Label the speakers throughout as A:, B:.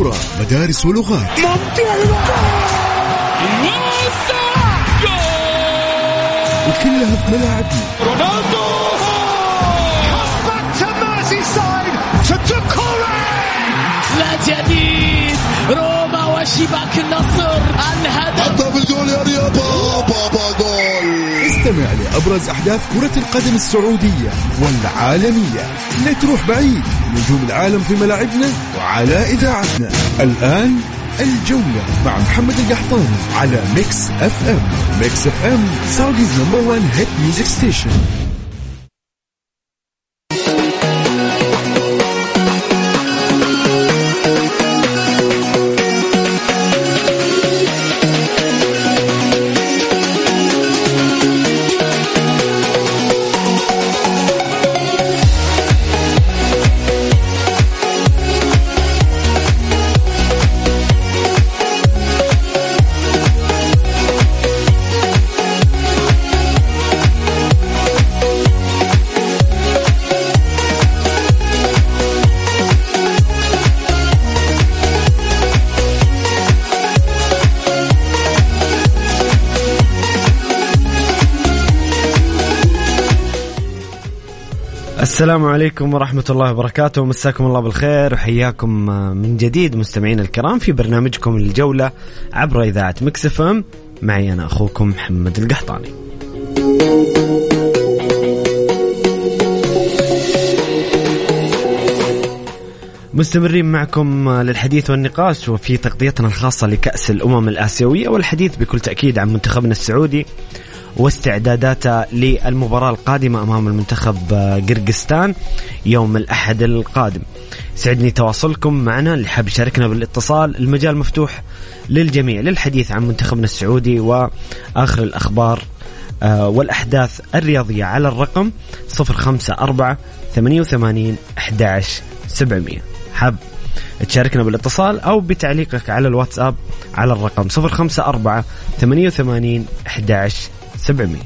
A: كرة، مدارس ولغات. وكلها في ملاعبنا. رونالدو
B: لا جديد روما وشباك النصر الهدف
A: بالجول يا رياض بابا جول. استمع لأبرز أحداث كرة القدم السعودية والعالمية. لا تروح بعيد، نجوم العالم في ملاعبنا وعلى إذاعتنا. الآن الجولة مع محمد القحطاني على ميكس اف ام. ميكس اف ام سعوديز نمبر 1 هيت ميوزك ستيشن.
C: السلام عليكم ورحمة الله وبركاته، مساكم الله بالخير وحياكم من جديد مستمعين الكرام في برنامجكم الجولة عبر إذاعة ميكس اف ام. معي أنا أخوكم محمد القحطاني. مستمرين معكم للحديث والنقاش وفي تغطيتنا الخاصة لكأس الأمم الآسيوية، والحديث بكل تأكيد عن منتخبنا السعودي واستعداداته للمباراة القادمة أمام المنتخب قرقستان يوم الأحد القادم. سعدني تواصلكم معنا. اللي حاب يشاركنا بالاتصال المجال مفتوح للجميع للحديث عن منتخبنا السعودي وآخر الأخبار والأحداث الرياضية على الرقم 054-88-11-700. حاب تشاركنا بالاتصال أو بتعليقك على الواتساب على الرقم 054-88-11-700.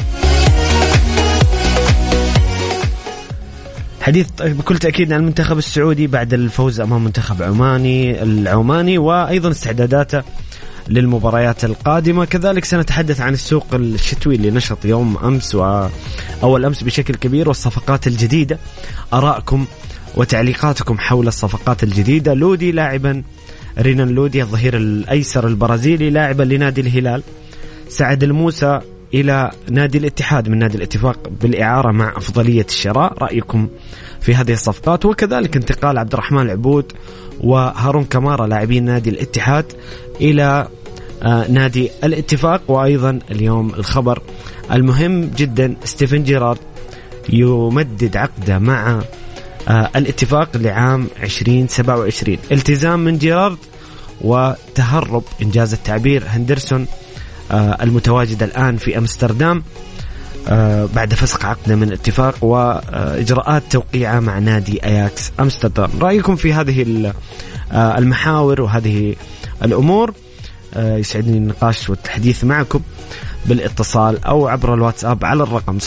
C: حديث بكل تأكيد عن المنتخب السعودي بعد الفوز أمام منتخب العماني وأيضا استعداداته للمباريات القادمة. كذلك سنتحدث عن السوق الشتوي اللي نشط يوم أمس وأول أمس بشكل كبير والصفقات الجديدة. أراءكم وتعليقاتكم حول الصفقات الجديدة. لودي لاعبا رينان لودي الظهير الأيسر البرازيلي لاعبا لنادي الهلال. سعد الموسى إلى نادي الاتحاد من نادي الاتفاق بالإعارة مع أفضلية الشراء. رأيكم في هذه الصفقات؟ وكذلك انتقال عبد الرحمن العبود وهارون كمارا لاعبين نادي الاتحاد إلى نادي الاتفاق. وأيضا اليوم الخبر المهم جدا، ستيفن جيرارد يمدد عقده مع الاتفاق لعام 2027. التزام من جيرارد وتهرب إنجاز التعبير هندرسون المتواجد الآن في أمستردام بعد فسخ عقده من الاتفاق وإجراءات توقيعه مع نادي أياكس أمستردام. رأيكم في هذه المحاور وهذه الأمور؟ يسعدني النقاش والتحديث معكم بالاتصال أو عبر الواتساب على الرقم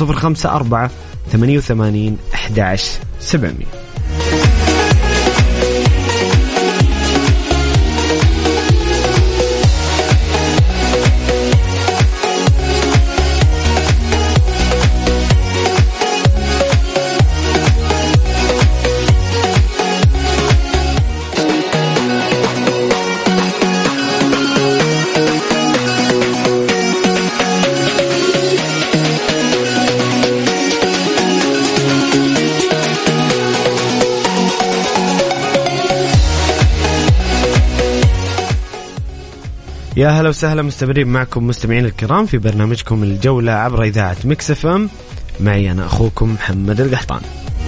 C: 054-88-11-700. يا هلا وسهلا، مستمرين معكم مستمعين الكرام في برنامجكم الجولة عبر إذاعة ميكس اف ام. معي أنا أخوكم محمد القحطاني.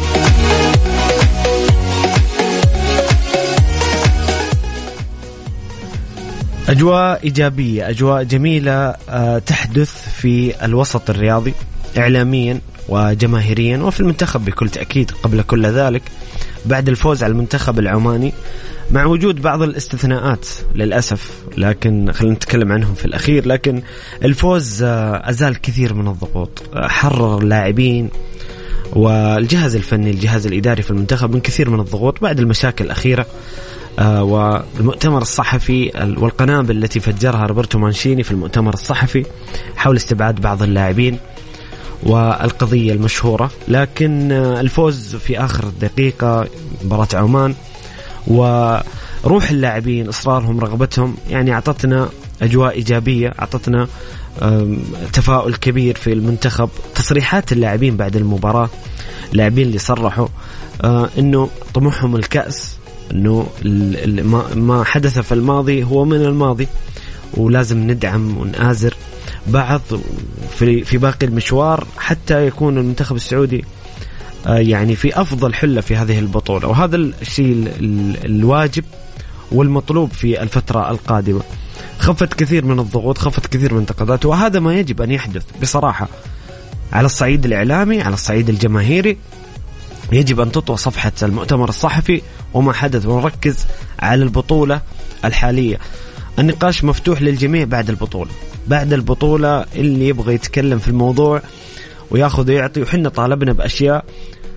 C: أجواء إيجابية، أجواء جميلة تحدث في الوسط الرياضي إعلاميا وجماهيريا وفي المنتخب بكل تأكيد. قبل كل ذلك بعد الفوز على المنتخب العماني مع وجود بعض الاستثناءات للأسف، لكن خلينا نتكلم عنهم في الأخير. لكن الفوز أزال كثير من الضغوط، حرر اللاعبين والجهاز الفني الجهاز الإداري في المنتخب من كثير من الضغوط بعد المشاكل الأخيرة والمؤتمر الصحفي والقنابل التي فجرها روبرتو مانشيني في المؤتمر الصحفي حول استبعاد بعض اللاعبين والقضية المشهورة. لكن الفوز في آخر دقيقة مباراة عمان وروح اللاعبين إصرارهم رغبتهم يعني أعطتنا أجواء إيجابية، أعطتنا تفاؤل كبير في المنتخب. تصريحات اللاعبين بعد المباراة، اللاعبين اللي صرحوا أنه طموحهم الكأس، أنه ما حدث في الماضي هو من الماضي ولازم ندعم ونآزر بعض في باقي المشوار حتى يكون المنتخب السعودي يعني في أفضل حلة في هذه البطولة. وهذا الشيء الواجب والمطلوب في الفترة القادمة. خفت كثير من الضغوط، خفت كثير من الانتقادات، وهذا ما يجب أن يحدث بصراحة. على الصعيد الإعلامي، على الصعيد الجماهيري، يجب أن تطوى صفحة المؤتمر الصحفي وما حدث، ونركز على البطولة الحالية. النقاش مفتوح للجميع بعد البطولة. بعد البطولة اللي يبغى يتكلم في الموضوع وياخذ ويعطي، وحنا طالبنا بأشياء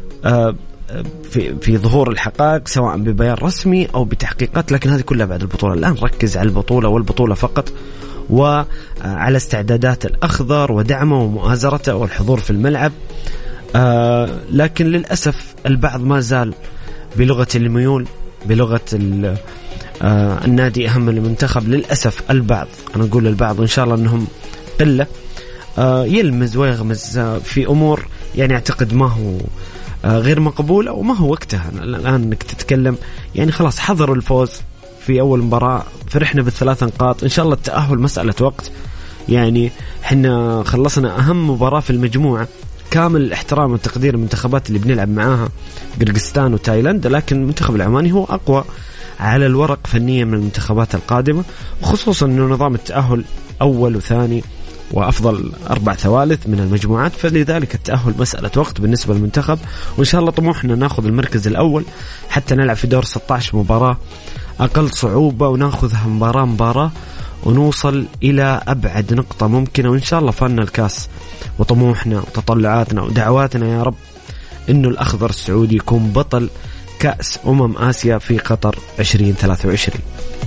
C: في ظهور الحقائق سواء ببيان رسمي أو بتحقيقات، لكن هذه كلها بعد البطولة. الآن ركز على البطولة والبطولة فقط، وعلى استعدادات الأخضر ودعمه ومؤازرته والحضور في الملعب. لكن للأسف البعض ما زال بلغة الميول، بلغة النادي أهم من المنتخب. للأسف البعض، أنا أقول البعض وإن شاء الله أنهم قلة، يلمز ويغمز في أمور يعني أعتقد ما هو غير مقبولة وما هو وقتها الآن أنك تتكلم. يعني خلاص حضروا الفوز في أول مباراة، فرحنا بالثلاث نقاط، إن شاء الله التأهل مسألة وقت. يعني حنا خلصنا أهم مباراة في المجموعة، كامل الاحترام والتقدير المنتخبات اللي بنلعب معاها قرقستان وتايلاند، لكن المنتخب العماني هو أقوى على الورق فنيا من المنتخبات القادمة، وخصوصا أنه نظام التأهل أول وثاني وأفضل 4 ثوالث من المجموعات، فلذلك التأهل مسألة وقت بالنسبة للمنتخب. وإن شاء الله طموحنا ناخذ المركز الأول حتى نلعب في دور 16 مباراة أقل صعوبة، وناخذها مباراة ونوصل إلى أبعد نقطة ممكنة. وإن شاء الله فالنا الكاس، وطموحنا وتطلعاتنا ودعواتنا يا رب إنه الأخضر السعودي يكون بطل كأس آسيا في قطر 2023.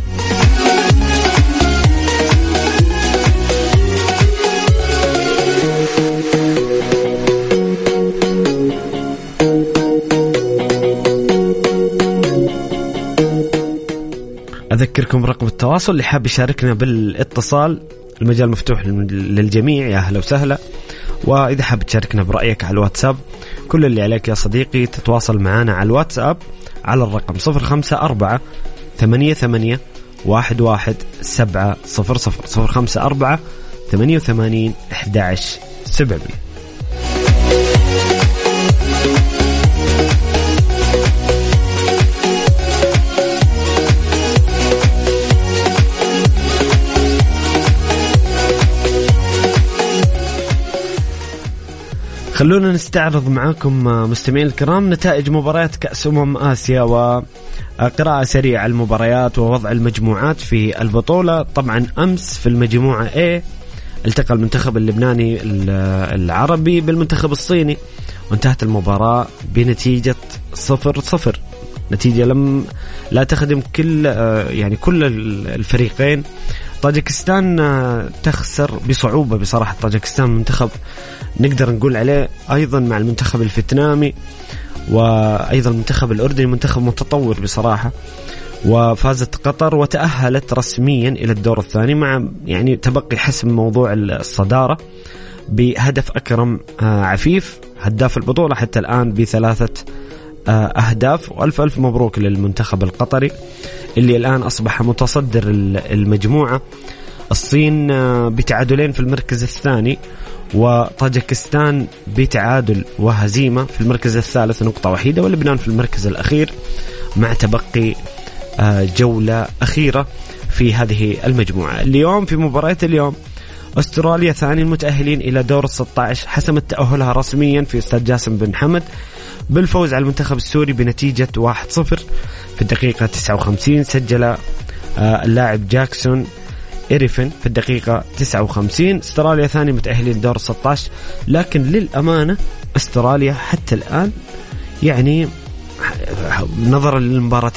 C: أذكركم برقم التواصل اللي حاب يشاركنا بالاتصال، المجال مفتوح للجميع، يا أهلا وسهلا. وإذا حاب تشاركنا برأيك على الواتساب، كل اللي عليك يا صديقي تتواصل معنا على الواتساب على الرقم 054-88-11-700 054-88-11-700. خلونا نستعرض معاكم مستمعين الكرام نتائج مباريات كأس آسيا وقراءة سريعة على المباريات ووضع المجموعات في البطولة. طبعا أمس في المجموعة A التقى المنتخب اللبناني العربي بالمنتخب الصيني، وانتهت المباراة بنتيجة 0-0، نتيجة لا تخدم كل الفريقين. طاجكستان تخسر بصعوبة بصراحة. طاجكستان منتخب نقدر نقول عليه أيضا مع المنتخب الفيتنامي وأيضا المنتخب الأردني منتخب متطور بصراحة. وفازت قطر وتأهلت رسميا إلى الدور الثاني مع يعني تبقي حسم موضوع الصدارة بهدف أكرم عفيف هداف البطولة حتى الآن ب3 أهداف. وألف مبروك للمنتخب القطري اللي الآن أصبح متصدر المجموعة. الصين بتعادلين في المركز الثاني، وطاجكستان بتعادل وهزيمة في المركز الثالث نقطة وحيدة، ولبنان في المركز الأخير مع تبقي جولة أخيرة في هذه المجموعة. اليوم في مباريات اليوم أستراليا ثاني المتأهلين إلى دور 16 حسمت تأهلها رسميا في استاد جاسم بن حمد بالفوز على المنتخب السوري بنتيجة 1-0 في الدقيقة 59. سجل اللاعب جاكسون إيريفن في الدقيقة 59. استراليا ثاني متأهلين دور 16، لكن للأمانة استراليا حتى الآن يعني نظرا للمباراتين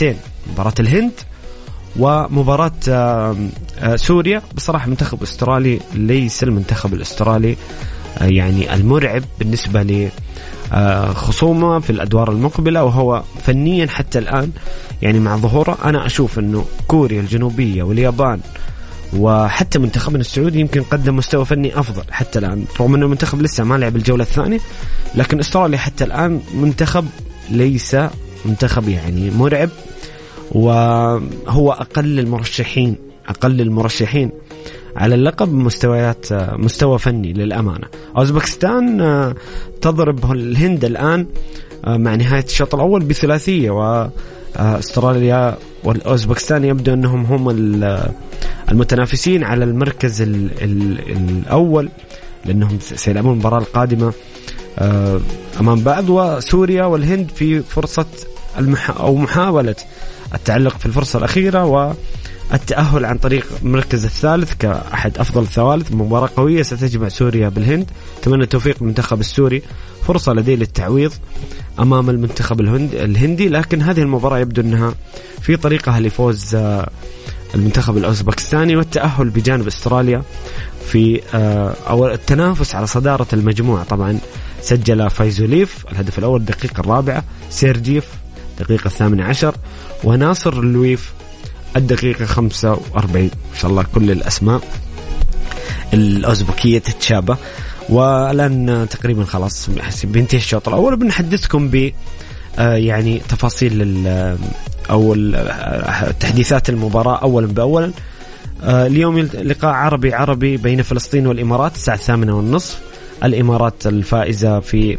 C: مباراة الهند ومباراة سوريا. بصراحة منتخب أسترالي ليس المنتخب الأسترالي يعني المرعب بالنسبة لي خصومه في الأدوار المقبلة، وهو فنيا حتى الآن يعني مع ظهوره أنا أشوف أنه كوريا الجنوبية واليابان وحتى منتخبنا السعودي يمكن قدم مستوى فني أفضل حتى الآن، رغم أنه المنتخب لسه ما لعب الجولة الثانية. لكن أستراليا حتى الآن منتخب ليس منتخب يعني مرعب، وهو أقل المرشحين على اللقب مستوى فني للأمانة. أوزبكستان تضرب الهند الآن مع نهاية الشوط الأول بثلاثية، وأستراليا والأوزبكستان يبدو أنهم هم المتنافسين على المركز الأول، لأنهم سيلعبون المباراة القادمة أمام بعض. وسوريا والهند في فرصة أو محاولة التعلق في الفرصة الأخيرة والتأهل عن طريق المركز الثالث كأحد أفضل الثوالث. مباراة قوية ستجمع سوريا بالهند. أتمنى التوفيق المنتخب السوري، فرصة لديه للتعويض أمام المنتخب الهندي. لكن هذه المباراة يبدو أنها في طريقها لفوز المنتخب الأوزبكستاني والتأهل بجانب أستراليا في أو التنافس على صدارة المجموعة. طبعا سجل فايزوليف الهدف الأول الدقيقة 4، سيرجيف الدقيقة 18، وناصر اللويف الدقيقة 45. ما شاء الله كل الأسماء الأوزبكية تتشابه. والآن تقريبا خلاص بينتهي الشوط الأول، بنحدثكم ب يعني تفاصيل أو تحديثات المباراة أولا بأولا. اليوم لقاء عربي بين فلسطين والإمارات الساعة 8:30. الإمارات الفائزة في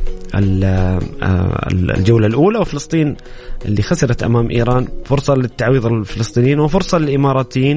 C: الجولة الأولى، وفلسطين اللي خسرت أمام إيران. فرصة للتعويض الفلسطينيين وفرصة للإماراتيين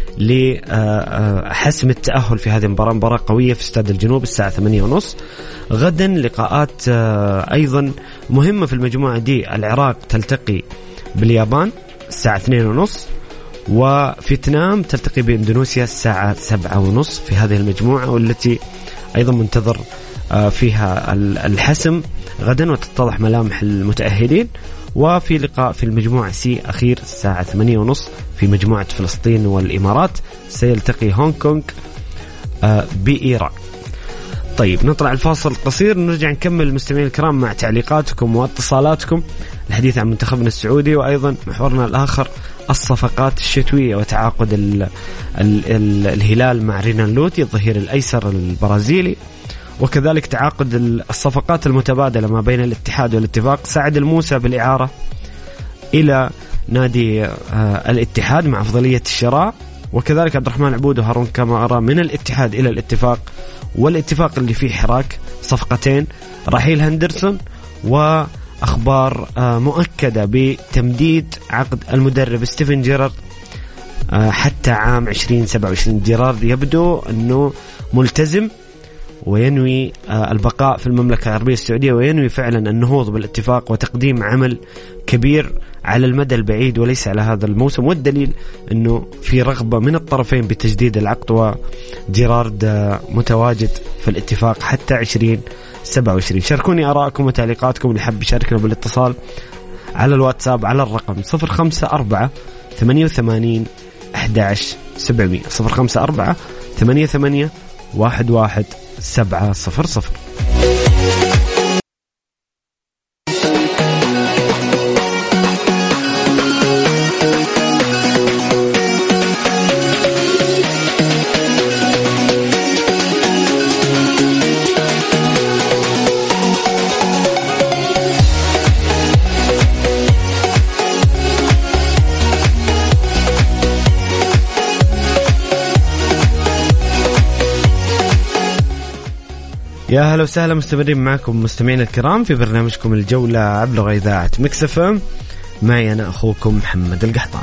C: لحسم التأهل في هذه المباراة. مباراة قوية في استاد الجنوب الساعة 8:30. غدا لقاءات أيضا مهمة في المجموعة دي. العراق تلتقي باليابان الساعة 2:30، وفيتنام تلتقي بإندونيسيا الساعة 7:30 في هذه المجموعة، والتي أيضا منتظر فيها الحسم غدا وتتضح ملامح المتأهلين. وفي لقاء في المجموعة سي أخير الساعة 8:30 في مجموعة فلسطين والإمارات، سيلتقي هونغ كونغ بإيران. طيب نطلع الفاصل القصير، نرجع نكمل المستمعين الكرام مع تعليقاتكم واتصالاتكم، الحديث عن منتخبنا السعودي، وأيضا محورنا الآخر الصفقات الشتوية وتعاقد الهلال مع رينان لوتي الظهير الأيسر البرازيلي، وكذلك تعاقد الصفقات المتبادلة ما بين الاتحاد والاتفاق. سعد الموسى بالإعارة إلى نادي الاتحاد مع أفضلية الشراء، وكذلك عبد الرحمن عبود وهارون كامارا من الاتحاد إلى الاتفاق، والاتفاق اللي فيه حراك صفقتين رحيل هندرسون، وأخبار مؤكدة بتمديد عقد المدرب ستيفن جيرارد حتى عام 2027. جيرارد يبدو أنه ملتزم وينوي البقاء في المملكة العربية السعودية، وينوي فعلا النهوض بالاتفاق وتقديم عمل كبير على المدى البعيد وليس على هذا الموسم. والدليل أنه في رغبة من الطرفين بتجديد العقد، وجيرارد متواجد في الاتفاق حتى 2027. شاركوني آراءكم وتعليقاتكم اللي حب يشاركنا بالاتصال على الواتساب على الرقم 054 88 11 700 054 88 11 700. يا هلا وسهلا، مستمرين معكم مستمعين الكرام في برنامجكم الجولة عبر إذاعة ميكس اف ام. معي أنا أخوكم محمد القحطان.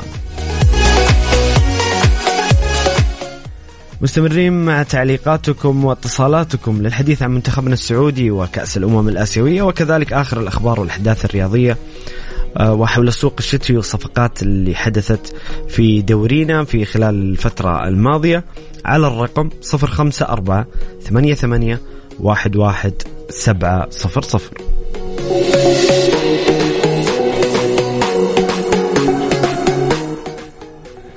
C: مستمرين مع تعليقاتكم واتصالاتكم للحديث عن منتخبنا السعودي وكأس الأمم الآسيوية، وكذلك آخر الأخبار والأحداث الرياضية وحول السوق الشتوي والصفقات اللي حدثت في دورينا في خلال الفترة الماضية على الرقم 054 88 11 700.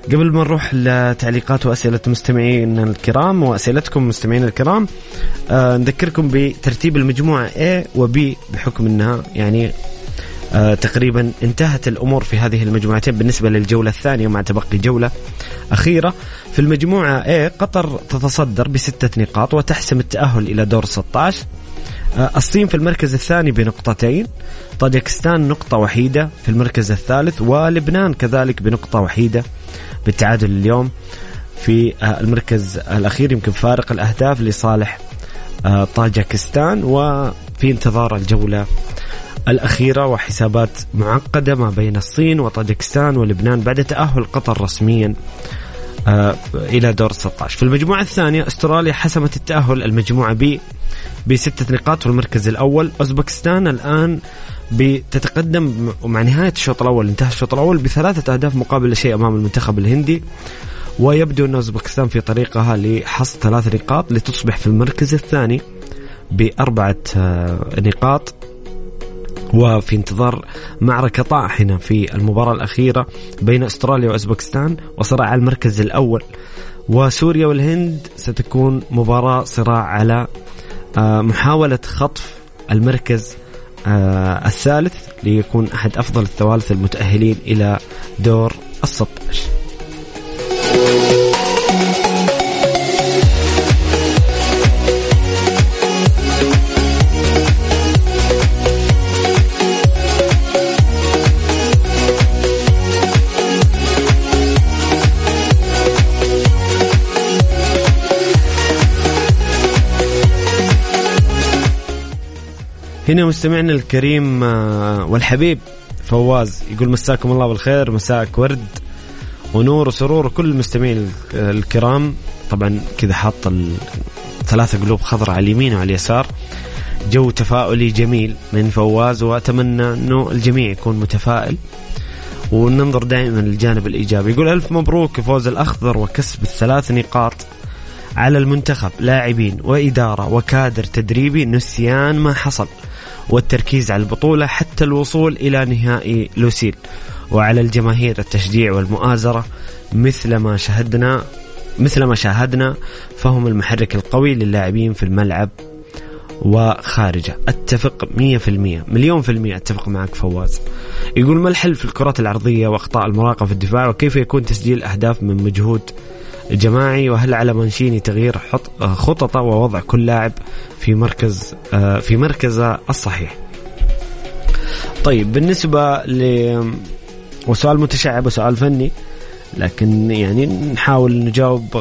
C: قبل ما نروح لتعليقات وأسئلة مستمعين الكرام وأسئلتكم مستمعين الكرام، نذكركم بترتيب المجموعة A و B بحكم أنها يعني تقريبا انتهت الأمور في هذه المجموعتين بالنسبة للجولة الثانية مع تبقي جولة أخيرة. في المجموعة A قطر تتصدر ب6 نقاط وتحسم التأهل إلى دور 16. الصين في المركز الثاني ب2 طاجكستان نقطة وحيدة في المركز الثالث، ولبنان كذلك ب1 بالتعادل اليوم في المركز الأخير، يمكن فارق الأهداف لصالح طاجكستان، وفي انتظار الجولة الأخيرة وحسابات معقدة ما بين الصين وطاجكستان ولبنان بعد تأهل قطر رسميا إلى دور 16. في المجموعة الثانية أستراليا حسمت التأهل المجموعة B ب6 نقاط في المركز الأول. أوزبكستان الآن بتتقدم مع نهاية الشوط الأول، انتهى الشوط الأول ب3 أهداف مقابل شيء أمام المنتخب الهندي، ويبدو أن أوزبكستان في طريقها لحصد 3 نقاط لتصبح في المركز الثاني ب4 نقاط، وفي انتظار معركة طاحنة في المباراة الأخيرة بين أستراليا وأوزبكستان وصراع على المركز الأول. وسوريا والهند ستكون مباراة صراع على محاولة خطف المركز الثالث ليكون أحد أفضل الثوالث المتأهلين إلى دور 16. هنا مستمعنا الكريم والحبيب فواز يقول مساكم الله بالخير، مساك ورد ونور وسرور وكل المستمعين الكرام. طبعا كذا حاط 3 قلوب خضراء على اليمين وعلى اليسار، جو تفاؤلي جميل من فواز، وأتمنى أنه الجميع يكون متفائل وننظر دائما للجانب الإيجابي. يقول ألف مبروك فوز الأخضر وكسب 3 نقاط على المنتخب، لاعبين وإدارة وكادر تدريبي نسيان ما حصل، والتركيز على البطولة حتى الوصول إلى نهائي لوسيل، وعلى الجماهير التشجيع والمؤازرة مثل ما شاهدنا فهم المحرك القوي للاعبين في الملعب وخارجه. أتفق 100% مليون في المية أتفق معك فواز. يقول ما الحل في الكرات العرضية وأخطاء المراقبة في الدفاع، وكيف يكون تسجيل أهداف من مجهود جماعي، وهل على مانشيني تغيير خططه ووضع كل لاعب في مركزه الصحيح؟ طيب بالنسبة وسؤال متشعب وسؤال فني، لكن يعني نحاول نجاوب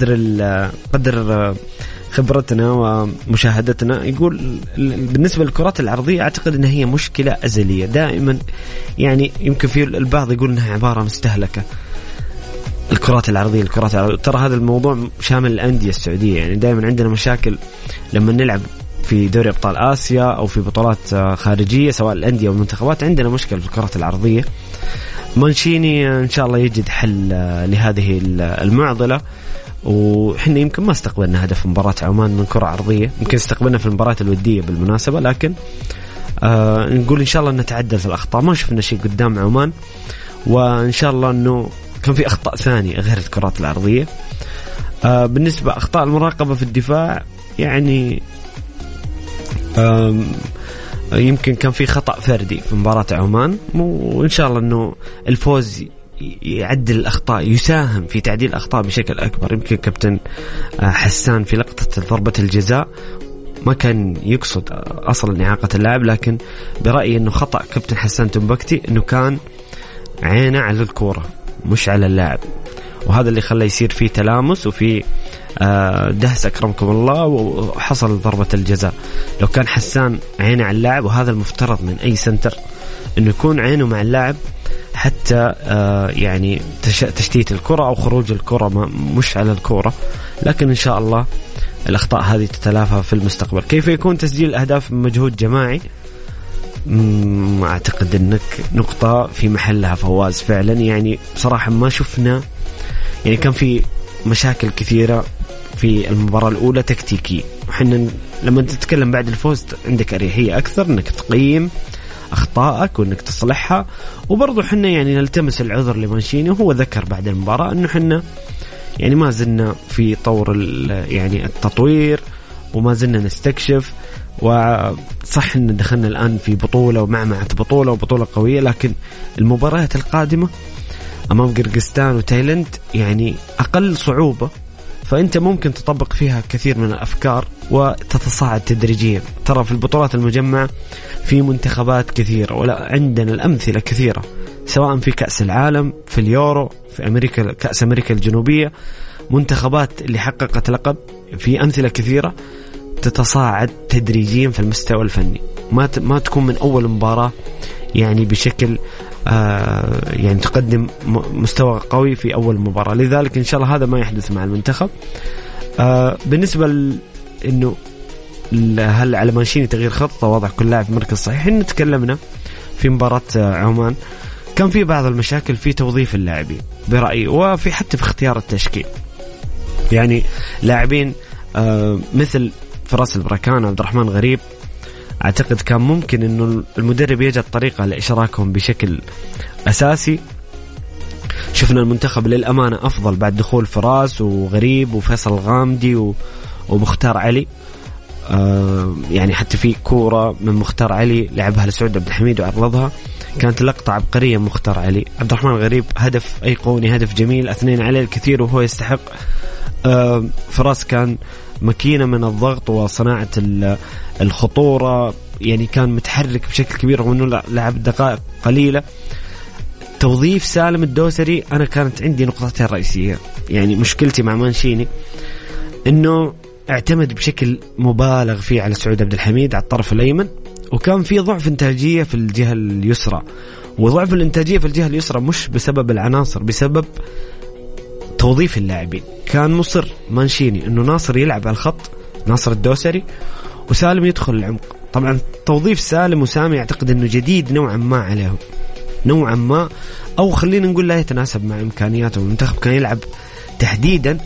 C: قدر خبرتنا ومشاهدتنا. يقول بالنسبة للكرات العرضية أعتقد أنها هي مشكلة أزلية دائما، يعني يمكن في البعض يقول أنها عبارة مستهلكة. الكرات العرضية ترى هذا الموضوع شامل الأندية السعودية، يعني دائما عندنا مشاكل لما نلعب في دوري أبطال آسيا أو في بطولات خارجية سواء الأندية والمنتخبات، عندنا مشكلة في الكرات العرضية. مانشيني إن شاء الله يجد حل لهذه المعضلة، وحنا يمكن ما استقبلنا هدف مباراة عمان من كرة عرضية، يمكن استقبلنا في المباراة الودية بالمناسبة، لكن نقول إن شاء الله نتعدل في الأخطاء. ما شفنا شيء قدام عمان، وإن شاء الله أنه كان في أخطاء ثانية غير الكرات العرضية. بالنسبة أخطاء المراقبة في الدفاع، يعني يمكن كان في خطأ فردي في مباراة عمان، وإن شاء الله أنه الفوز يعدل الأخطاء، يساهم في تعديل الأخطاء بشكل أكبر. يمكن كابتن حسان في لقطة ضربة الجزاء ما كان يقصد أصلا إعاقة اللاعب، لكن برأيي أنه خطأ كابتن حسان تنبكتي أنه كان عينه على الكرة مش على اللاعب، وهذا اللي خلى يصير فيه تلامس وفي دهس أكرمكم الله وحصل ضربة الجزاء. لو كان حسان عينه على اللاعب، وهذا المفترض من أي سنتر أنه يكون عينه مع اللاعب حتى يعني تشتيت الكرة أو خروج الكرة مش على الكرة، لكن إن شاء الله الأخطاء هذه تتلافى في المستقبل. كيف يكون تسجيل الأهداف من مجهود جماعي؟ أعتقد أنك نقطة في محلها فواز فعلا. يعني بصراحة ما شفنا، يعني كان في مشاكل كثيرة في المباراة الأولى تكتيكي، وحنا لما تتكلم بعد الفوز عندك أريحية أكثر أنك تقيم أخطائك وأنك تصلحها. وبرضو حنا يعني نلتمس العذر لمانشيني، وهو ذكر بعد المباراة أنه حنا يعني ما زلنا في طور يعني التطوير وما زلنا نستكشف، وصح أن دخلنا الآن في بطولة ومعمعة بطولة وبطولة قوية، لكن المباريات القادمة أمام قرقستان وتايلاند يعني أقل صعوبة، فأنت ممكن تطبق فيها كثير من الأفكار وتتصاعد تدريجيا. ترى في البطولات المجمعة في منتخبات كثيرة، ولا عندنا الأمثلة كثيرة، سواء في كأس العالم، في اليورو، في أمريكا كأس أمريكا الجنوبية، منتخبات اللي حققت لقب، في أمثلة كثيرة تتصاعد تدريجيا في المستوى الفني، ما تكون من أول مباراة يعني بشكل يعني تقدم مستوى قوي في أول مباراة. لذلك إن شاء الله هذا ما يحدث مع المنتخب. بالنسبة إنه هل على مانشيني تغيير خطة وضع كل لاعب في مركز صحيح، إن تكلمنا في مباراة عمان كان في بعض المشاكل في توظيف اللاعبين برأيي، وفي حتى في اختيار التشكيل. يعني لاعبين مثل فراس البركان، عبد الرحمن غريب، أعتقد كان ممكن إنه المدرب يجد طريقة لإشراكهم بشكل أساسي. شفنا المنتخب للأمانة أفضل بعد دخول فراس وغريب وفيصل الغامدي ومختار علي. يعني حتى في كورة من مختار علي لعبها لسعود عبد الحميد وعرضها، كانت لقطة عبقرية من مختار علي. عبد الرحمن غريب هدف أيقوني، هدف جميل، أثنين عليه الكثير وهو يستحق. فراس كان مكينة من الضغط وصناعة الخطورة، يعني كان متحرك بشكل كبير رغم أنه لعب دقائق قليلة. توظيف سالم الدوسري أنا كانت عندي نقطتين رئيسية. يعني مشكلتي مع مانشيني أنه اعتمد بشكل مبالغ فيه على سعود عبد الحميد على الطرف الأيمن، وكان في ضعف إنتاجية في الجهة اليسرى. وضعف الإنتاجية في الجهة اليسرى مش بسبب العناصر، بسبب توظيف اللاعبين. كان مصر مانشيني أنه ناصر يلعب على الخط، ناصر الدوسري، وسالم يدخل العمق. طبعا توظيف سالم وسامي أعتقد أنه جديد نوعا ما عليهم، نوعا ما، أو خلينا نقول لا يتناسب مع إمكانياته. المنتخب كان يلعب تحديدا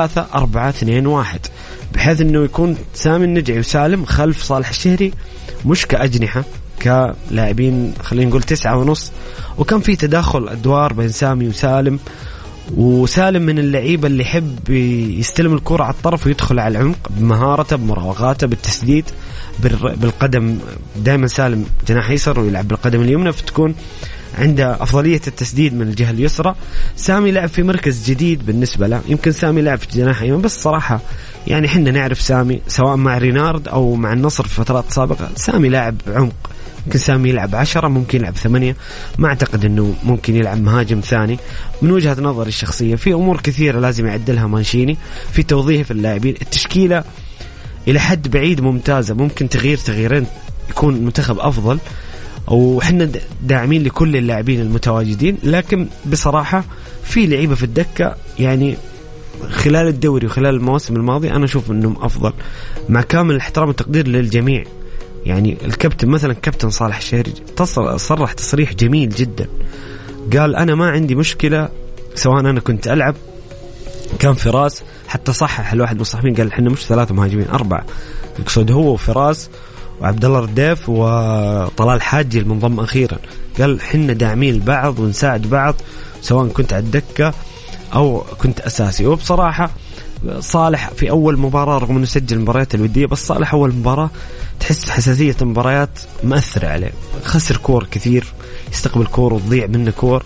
C: 3-4-2-1، بحيث أنه يكون سامي النجعي وسالم خلف صالح الشهري، مش كأجنحة، كلاعبين خلينا نقول 9.5. وكان في تداخل أدوار بين سامي وسالم. وسالم من اللعيبة اللي يحب يستلم الكرة على الطرف ويدخل على العمق بمهارته، بمراوغاته، بالتسديد بالقدم. دائما سالم جناح يسر ويلعب بالقدم اليمنى، فتكون عنده أفضلية التسديد من الجهة اليسرى. سامي لعب في مركز جديد بالنسبة له، يمكن سامي لعب في جناح أيمن، بس صراحة يعني حنا نعرف سامي سواء مع رينارد أو مع النصر في فترات سابقة، سامي لاعب عمق. ممكن سامي يلعب 10، ممكن يلعب 8، ما أعتقد أنه ممكن يلعب مهاجم ثاني. من وجهة نظري الشخصية في أمور كثيرة لازم يعدلها مانشيني في توظيف اللاعبين. التشكيلة إلى حد بعيد ممتازة، ممكن تغييرين يكون المنتخب أفضل، وحنا داعمين لكل اللاعبين المتواجدين. لكن بصراحة في لعيبة في الدكة يعني خلال الدوري وخلال المواسم الماضية أنا أشوف أنهم أفضل، مع كامل الاحترام والتقدير للجميع. يعني الكابتن مثلا كابتن صالح الشهري صرح تصريح جميل جدا، قال أنا ما عندي مشكلة سواء أنا كنت ألعب كان فراس، حتى صحح الواحد من الصحفيين قال إحنا مش 3 مهاجمين 4، يقصد هو وفراس وعبد الله رديف وطلال حاجي المنضم أخيرا. قال حنا داعمين بعض ونساعد بعض سواء كنت على الدكة أو كنت أساسي. وبصراحة صالح في أول مباراة رغم أنه سجل مباريات الودية، بس صالح أول مباراة تحس حساسية المباريات مأثرة عليه، خسر كور كثير، يستقبل كور وتضيع منه كور.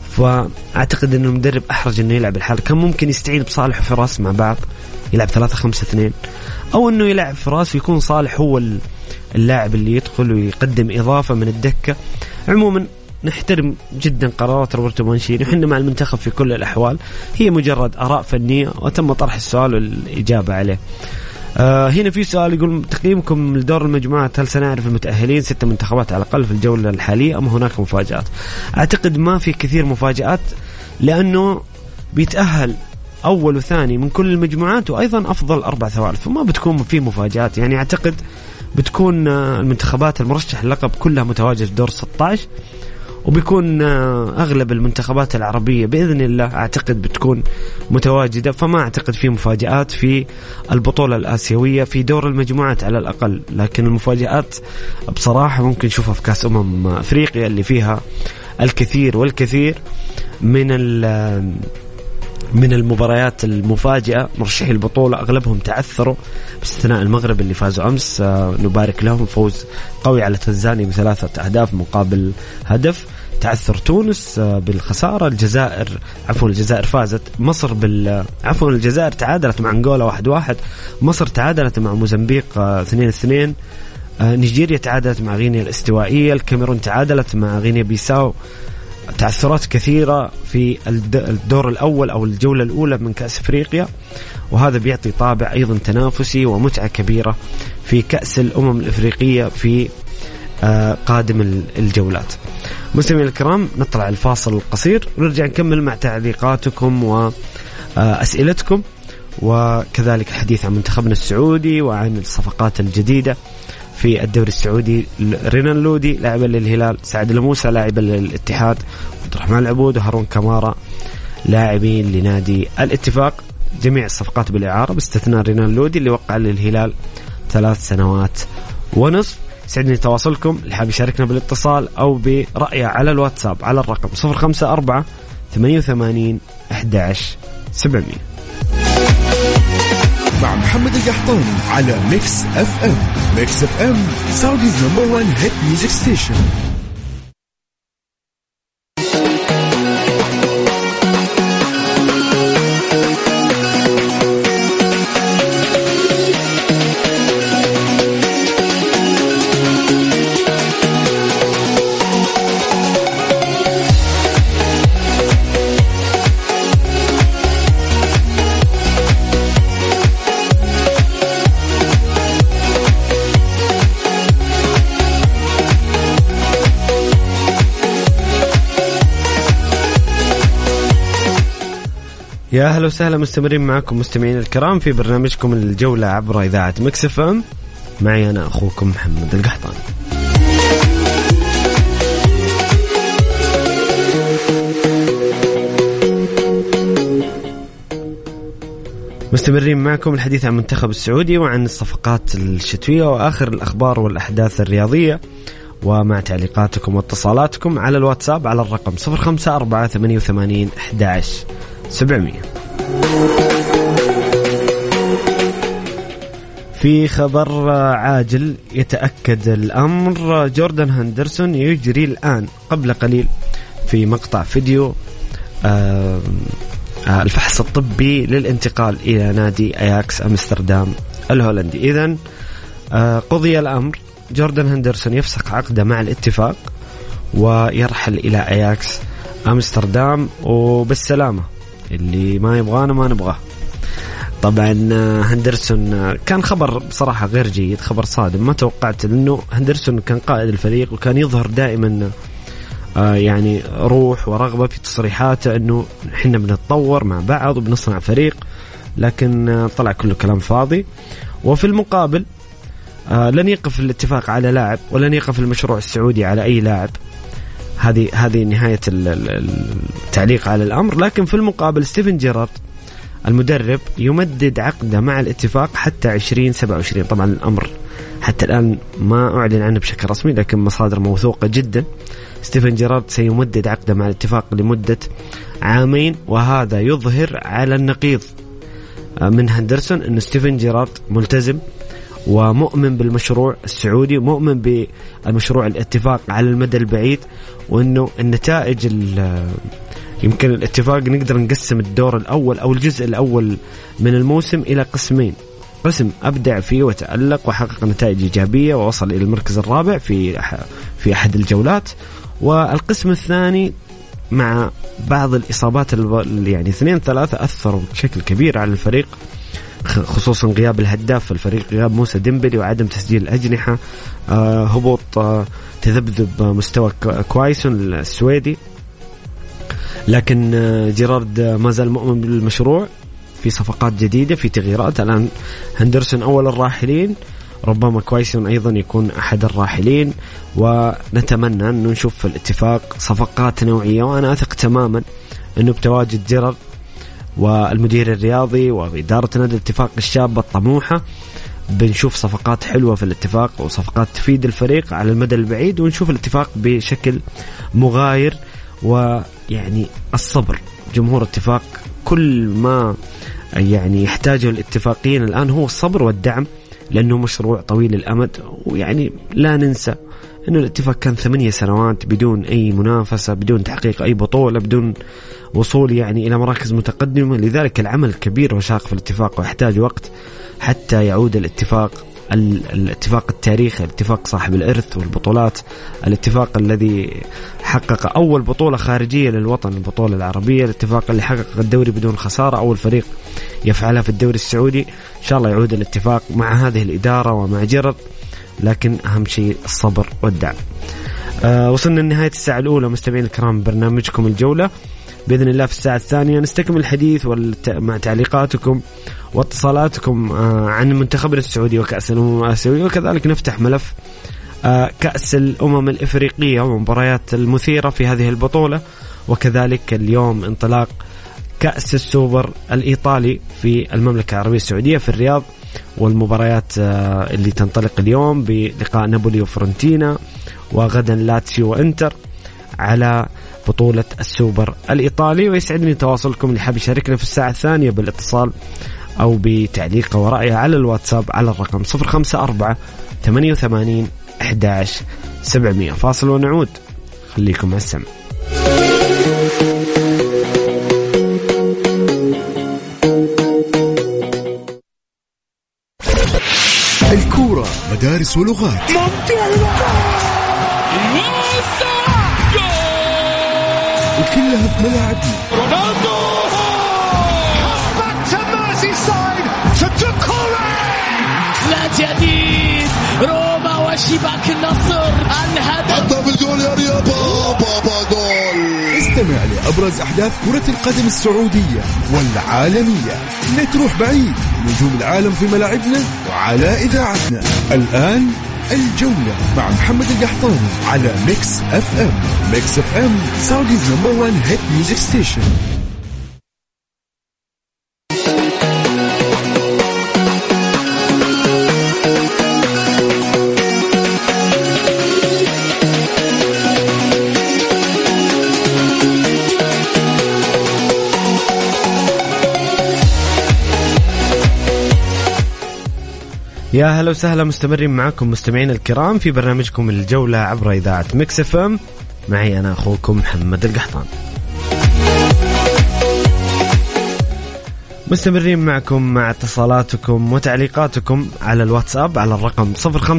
C: فأعتقد أن المدرب أحرج أنه يلعب الحالة. كان ممكن يستعين بصالح وفراس مع بعض، يلعب 3-5-2، أو أنه يلعب فراس ويكون صالح هو اللاعب اللي يدخل ويقدم إضافة من الدكة. عموما نحترم جدا قرارات روبرتو مانشيني، وحنا مع المنتخب في كل الأحوال، هي مجرد آراء فنية وتم طرح السؤال والإجابة عليه. هنا في سؤال يقول تقييمكم لدور المجموعات، هل سنعرف المتأهلين 6 منتخبات على الأقل في الجولة الحالية أم هناك مفاجآت؟ أعتقد ما في كثير مفاجآت، لأنه بيتأهل أول وثاني من كل المجموعات، وأيضا أفضل 4 ثوالث، فما بتكون في مفاجآت. يعني أعتقد بتكون المنتخبات المرشح للقب كلها متواجدة في دور 16، وبيكون أغلب المنتخبات العربية بإذن الله أعتقد بتكون متواجدة، فما أعتقد في مفاجآت في البطولة الآسيوية في دور المجموعات على الأقل. لكن المفاجآت بصراحة ممكن نشوفها في كأس أفريقيا اللي فيها الكثير والكثير من المباريات المفاجئة. مرشحي البطولة أغلبهم تعثروا باستثناء المغرب اللي فازوا أمس، نبارك لهم، فوز قوي على تنزانيا ب3 أهداف مقابل هدف. تعثر تونس بالخسارة. الجزائر فازت. الجزائر تعادلت مع أنغولا 1-1. مصر تعادلت مع موزمبيق 2-2. نيجيريا تعادلت مع غينيا الاستوائية. الكاميرون تعادلت مع غينيا بيساو. تعثرات كثيرة في الدور الأول أو الجولة الأولى من كأس أفريقيا، وهذا بيعطي طابع أيضا تنافسي ومتعة كبيرة في كأس الأمم الأفريقية في قادم الجولات. مستمعينا الكرام، نطلع الفاصل القصير ونرجع نكمل مع تعليقاتكم وأسئلتكم، وكذلك الحديث عن منتخبنا السعودي وعن الصفقات الجديدة في الدوري السعودي. رينان لودي لاعبا للهلال، سعد الموسى لاعبا للاتحاد، عبد الرحمن العبود وهارون كمارا لاعبين لنادي الاتفاق. جميع الصفقات بالإعارة باستثناء رينان لودي اللي وقع للهلال 3 سنوات ونصف. سعدني تواصلكم اللي حاب يشاركنا بالاتصال أو برأيه على الواتساب على الرقم 054 88 11 700.
A: مع محمد القحطاني على ميكس اف ام. ميكس اف ام سعوديز نمبر 1 هيت ميوزك ستيشن. يا أهلا وسهلا، مستمرين معكم مستمعين الكرام في برنامجكم الجولة عبر إذاعة ميكس اف ام. معي أنا أخوكم محمد القحطاني. مستمرين معكم الحديث عن المنتخب السعودي وعن الصفقات الشتوية وآخر الأخبار والأحداث الرياضية، ومع تعليقاتكم واتصالاتكم على الواتساب على الرقم 054 88 11 700. في خبر عاجل يتأكد الأمر، جوردان هندرسون يجري الآن قبل قليل في مقطع فيديو الفحص الطبي للانتقال إلى نادي أياكس أمستردام الهولندي. إذن قضي الأمر، جوردان هندرسون يفسخ عقده مع الاتفاق ويرحل إلى أياكس أمستردام وبالسلامة. اللي ما يبغانا ما نبغاه. طبعا هندرسون كان خبر بصراحة غير جيد، خبر صادم. ما توقعت أنه هندرسون كان قائد الفريق وكان يظهر دائما يعني روح ورغبة في تصريحاته أنه إحنا بنتطور مع بعض وبنصنع فريق، لكن طلع كله كلام فاضي. وفي المقابل لن يقف الاتفاق على لاعب ولن يقف المشروع السعودي على أي لاعب. هذه نهاية التعليق على الأمر. لكن في المقابل ستيفن جيرارد المدرب يمدد عقده مع الاتفاق حتى 2027. طبعا الأمر حتى الآن ما أعلن عنه بشكل رسمي، لكن مصادر موثوقة جدا. ستيفن جيرارد سيمدد عقده مع الاتفاق لمدة 2 عام، وهذا يظهر على النقيض من هندرسون أن ستيفن جيرارد ملتزم ومؤمن بالمشروع السعودي ومؤمن بالمشروع الاتفاق على المدى البعيد، وأنه النتائج يمكن الاتفاق نقدر نقسم الدور الأول أو الجزء الأول من الموسم إلى قسمين. قسم أبدع فيه وتألق وحقق نتائج إيجابية ووصل إلى المركز الرابع في أحد الجولات، والقسم الثاني مع بعض الإصابات يعني 2-3 أثروا بشكل كبير على الفريق، خصوصا غياب الهداف في الفريق، غياب موسى ديمبلي وعدم تسجيل الأجنحة، هبوط تذبذب مستوى كوايسون السويدي. لكن جيرارد ما زال مؤمن بالمشروع، في صفقات جديدة، في تغييرات. الآن هندرسون أول الراحلين،
C: ربما كويسون أيضا يكون أحد الراحلين، ونتمنى أنه نشوف في الاتفاق صفقات نوعية. وأنا أثق تماما أنه بتواجد جيرارد والمدير الرياضي وإدارة نادي الاتفاق الشابة الطموحة بنشوف صفقات حلوة في الاتفاق وصفقات تفيد الفريق على المدى البعيد، ونشوف الاتفاق بشكل مغاير. ويعني الصبر، جمهور الاتفاق كل ما يعني يحتاجه الاتفاقيين الآن هو الصبر والدعم، لأنه مشروع طويل الأمد. ويعني لا ننسى أنه الاتفاق كان 8 سنوات بدون أي منافسة، بدون تحقيق أي بطولة، بدون وصول يعني إلى مراكز متقدمة. لذلك العمل كبير وشاق في الاتفاق ويحتاج وقت حتى يعود الاتفاق التاريخي، الاتفاق صاحب الإرث والبطولات، الاتفاق الذي حقق أول بطولة خارجية للوطن، البطولة العربية، الاتفاق اللي حقق الدوري بدون خسارة، أول فريق يفعلها في الدوري السعودي. إن شاء الله يعود الاتفاق مع هذه الإدارة ومع جيرارد، لكن أهم شيء الصبر والدعم. وصلنا لنهاية الساعة الأولى مستمعين الكرام برنامجكم الجولة. بإذن الله في الساعة الثانية نستكمل الحديث مع تعليقاتكم واتصالاتكم عن المنتخب السعودي وكأس الأمم الآسيوية، وكذلك نفتح ملف كأس الأمم الإفريقية ومباريات المثيرة في هذه البطولة، وكذلك اليوم انطلاق كأس السوبر الإيطالي في المملكة العربية السعودية في الرياض، والمباريات اللي تنطلق اليوم بلقاء نابولي وفرونتينا، وغدا لاتسيو وإنتر على بطولة السوبر الإيطالي. ويسعدني تواصلكم اللي حاب يشاركنا في الساعة الثانية بالاتصال أو بتعليق ورأيه على الواتساب على الرقم 054-88-11-700. فاصل ونعود، خليكم مع السمع.
A: الكورة مدارس ولغات، وكلها في ملاعبنا.
B: لا جديد، روما وشباك النصر، الهدف
A: بالجول يا رياض، بابا جول. استمع لأبرز أحداث كرة القدم السعودية والعالمية، لا تروح بعيد، نجوم العالم في ملاعبنا وعلى إذاعتنا. الآن الجولة مع محمد القحطاني على ميكس اف ام. ميكس اف ام سعوديز نمبر 1 هيت ميوزك ستيشن.
C: يا هلا وسهلا، مستمرين معكم مستمعين الكرام في برنامجكم الجولة عبر إذاعة ميكس اف ام. معي أنا أخوكم محمد القحطان. مستمرين معكم مع اتصالاتكم وتعليقاتكم على الواتساب على الرقم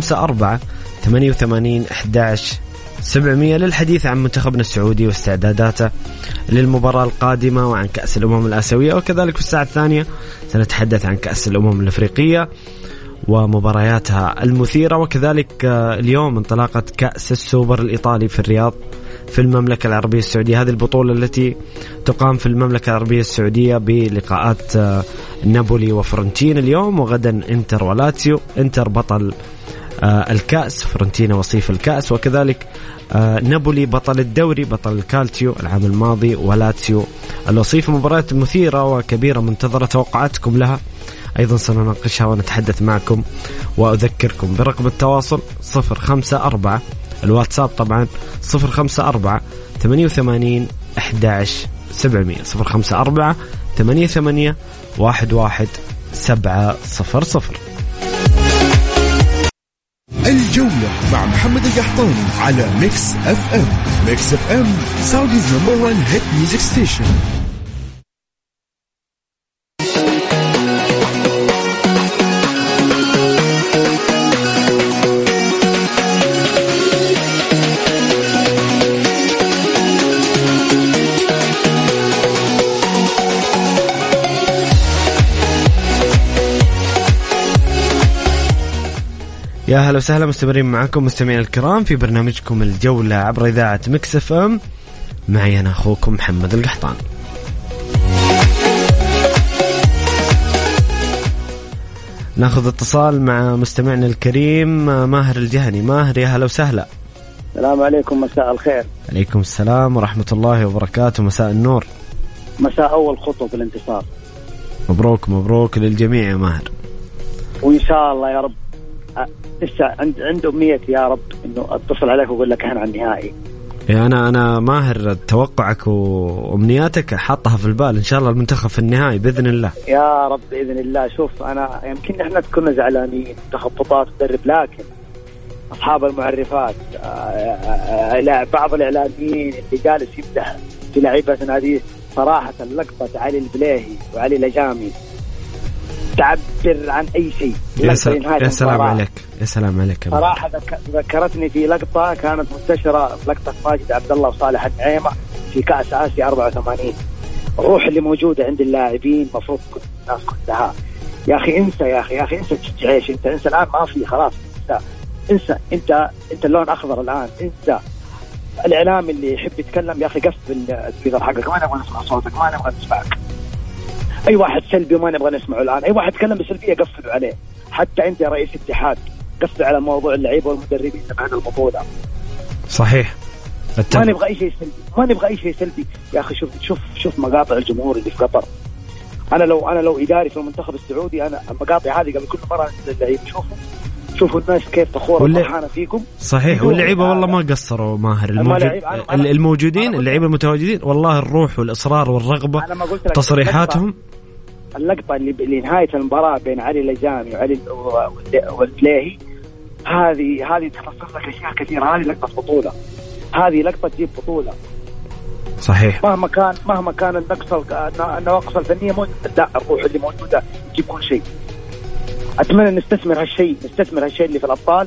C: 054-88-11-700 للحديث عن منتخبنا السعودي واستعداداته للمباراة القادمة وعن كأس الأمم الآسيوية. وكذلك في الساعة الثانية سنتحدث عن كأس الأمم الأفريقية ومبارياتها المثيرة، وكذلك اليوم انطلاقة كأس السوبر الإيطالي في الرياض في المملكة العربية السعودية. هذه البطولة التي تقام في المملكة العربية السعودية بلقاءات نابولي وفرونتينا اليوم، وغدا انتر ولاتسيو. انتر بطل الكأس، فرونتينا وصيف الكأس، وكذلك نابولي بطل الدوري، بطل الكالتيو العام الماضي، ولاتسيو الوصيف. مباريات مثيرة وكبيرة منتظرة، توقعاتكم لها أيضا سنناقشها ونتحدث معكم. وأذكركم برقم التواصل 054، الواتساب طبعا 054-88-11-700 054-88-11-700.
A: الجولة مع محمد القحطاني على ميكس اف ام. ميكس اف ام سعوديز نمبر 1 هيت ميوزك ستيشن.
C: يا هلا وسهلا، مستمرين معكم مستمعين الكرام في برنامجكم الجولة عبر إذاعة ميكس اف ام. معي أنا أخوكم محمد القحطان. ناخذ اتصال مع مستمعنا الكريم ماهر الجهني. ماهر يا هلا وسهلا.
D: السلام عليكم، مساء الخير.
C: عليكم السلام ورحمة الله وبركاته، مساء النور.
D: مساء أول خطوة في الانتصار.
C: مبروك مبروك للجميع يا ماهر،
D: وإن شاء الله يا رب. لسه عند أمنيتي يا رب إنه أتصل عليك وأقول لك إحنا عن النهائي.
C: أنا ماهر، توقعك وأمنياتك حاطها في البال، إن شاء الله المنتخب في النهائي بإذن الله.
D: يا رب بإذن الله. شوف أنا يمكن إحنا كنا زعلانين تخبطات مدرب، لكن أصحاب المعرفات بعض الإعلاميين اللي جالس يمدح في لعيبة ناديه، صراحة لقطة علي البليهي وعلي لجامي تعبر عن أي شيء.
C: يا سلام عليك، يا سلام عليك.
D: صراحة ذكرتني في لقطة كانت منتشرة، لقطة ماجد عبد الله وصالح النعيمة في كأس آسيا 84. الروح اللي موجودة عند اللاعبين مفروض الناس كلها. يا أخي انسى، يا أخي انسى تشجع ايش، انسى الآن ما في، خلاص انسى انت اللون أخضر الآن، انسى الإعلام اللي يحب يتكلم. يا أخي قفل السبيكر حقك، ما نبغى نسمع صوتك، ما نبغى نسمعك. أي واحد سلبي ما نبغى نسمعه الآن، أي واحد يتكلم بسلبية قفلوا عليه. حتى أنت يا رئيس اتحاد قفل على موضوع اللعيبة والمدربين تبعنا البطولة.
C: صحيح،
D: ما نبغى أي شيء سلبي، ما نبغى أي شيء سلبي. يا أخي شوف مقاطع الجمهور اللي في قطر. أنا لو إداري في المنتخب السعودي، أنا المقاطع هذه قبل كل مرة للعيبة شوفوا الناس كيف تخور فرحانة فيكم.
C: صحيح، واللعيبة والله ما قصروا ماهر، الموجودين اللعيبة المتواجدين والله الروح والإصرار والرغبة، تصريحاتهم.
D: اللقطة اللي نهاية المباراة بين علي لجامي وعلي والبليهي، هذه تفسر لك أشياء كثيرة. هذه لقطة بطولة، هذه لقطة تجيب بطولة.
C: صحيح،
D: مهما كان النواقص الفنية موجودة، لا الروح اللي موجودة تجيب كل شيء. أتمنى نستثمر هالشيء اللي في الأبطال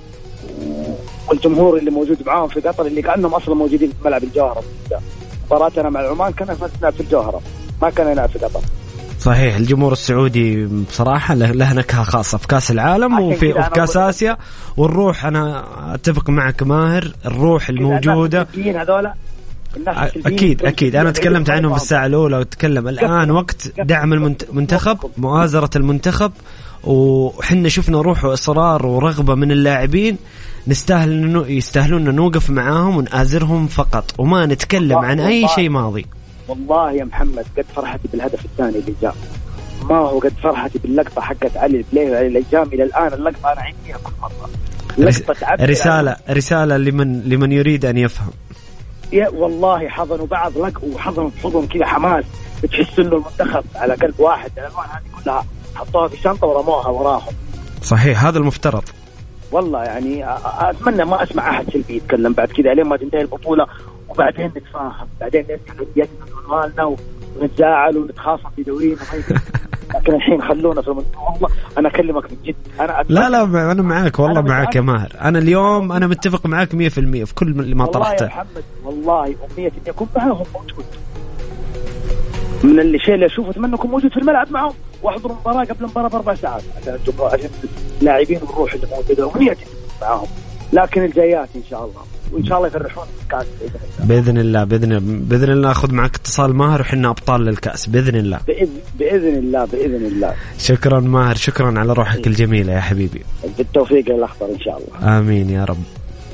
D: والجمهور اللي موجود معاهم في قطر، اللي كأنهم أصلا موجودين في ملعب الجوهرة. مباراتنا مع العمان كنا نلعب في الجوهرة، ما كنا نلعب في قطر.
C: صحيح، الجمهور السعودي بصراحة له نكهة خاصة في كأس العالم وفي كأس آسيا. والروح، أنا أتفق معك ماهر، الروح الموجودة أكيد أنا تكلمت عنهم في الساعة الأولى، وتكلم الآن وقت دعم المنتخب، مؤازرة المنتخب، وحنا شفنا روح وإصرار ورغبة من اللاعبين. يستاهلون نوقف معاهم ونآزرهم فقط، وما نتكلم عن أي شيء ماضي.
D: والله يا محمد قد فرحتي بالهدف الثاني اللي جاء، ما هو قد فرحتي باللقطة حقت علي البليهي وعلي اللجام. إلى الآن اللقطة أنا عندي فيها كل مرة.
C: رسالة لمن يريد أن يفهم.
D: يا والله حضنوا بعض حضن كذا حماس، بتحس إنه المنتخب على قلب واحد. الألوان هذه كلها حطوها في شنطة ورموها وراهم.
C: صحيح، هذا المفترض.
D: والله يعني أتمنى ما أسمع أحد سلبي يتكلم بعد كذا لين ما تنتهي البطولة، وبعدين نتفاهم، بعدين نسأل مالنا ونتزاعل ونتخاصم في دورينا. لكن الحين خلونا في والله أنا أكلمك من جد.
C: لا أنا معاك والله، معاك يا ماهر. أنا اليوم أنا متفق معاك 100% في كل اللي ما طرحته.
D: والله يا محمد، والله أمنيتي أن يكون معهم موجود. من الشيء اللي أشوفه أتمنى أكون موجود في الملعب معهم، وأحضر المباراة قبل المباراة ب4 ساعات عشان اللاعبين والروح اللي موجودة. أمنيتي معهم، لكن الجايات إن شاء الله، وإن شاء الله يفرحون الكأس
C: بإذن الله. بإذن الله أخذ معك اتصال ماهر، وحنا أبطال للكأس بإذن الله.
D: بإذن الله.
C: شكرا ماهر، شكرا على روحك الجميلة يا حبيبي.
D: بالتوفيق للأخضر إن شاء الله.
C: آمين يا رب.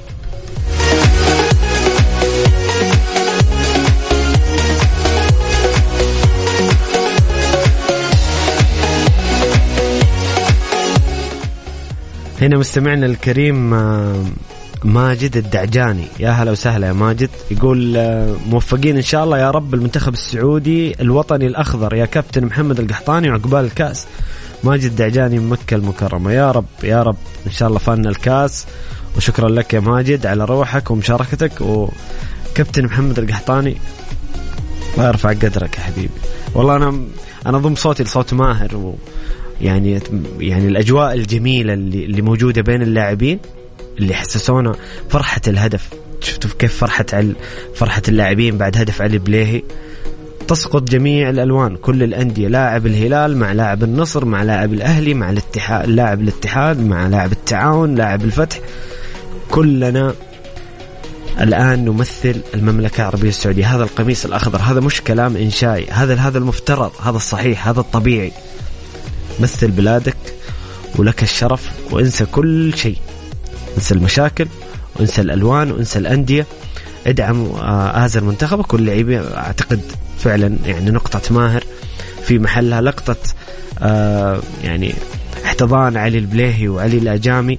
C: هنا مستمعنا الكريم ماجد الدعجاني، يا هلا وسهلا يا ماجد. يقول موفقين إن شاء الله يا رب المنتخب السعودي الوطني الأخضر يا كابتن محمد القحطاني وعقبال الكأس. ماجد الدعجاني من مكة المكرمة. يا رب إن شاء الله فان الكأس. وشكرا لك يا ماجد على روحك ومشاركتك. وكابتن محمد القحطاني الله يرفع قدرك يا حبيبي. والله أنا ضم صوتي لصوت ماهر، يعني الأجواء الجميلة اللي موجودة بين اللاعبين اللي حسسونا فرحة الهدف. شفتوا كيف فرحة اللاعبين بعد هدف علي بليهي. تسقط جميع الألوان، كل الأندية، لاعب الهلال مع لاعب النصر مع لاعب الأهلي مع لاعب الاتحاد مع لاعب التعاون لاعب الفتح. كلنا الآن نمثل المملكة العربية السعودية. هذا القميص الأخضر، هذا مش كلام إنشائي، هذا المفترض، هذا الصحيح، هذا الطبيعي. مثل بلادك ولك الشرف، وانسى كل شيء، انسى المشاكل وانسى الألوان وانسى الأندية. ادعم آزر منتخبك واللعيبة. أعتقد فعلا يعني نقطة ماهر في محلها. لقطة يعني احتضان علي البليهي وعلي الأجامي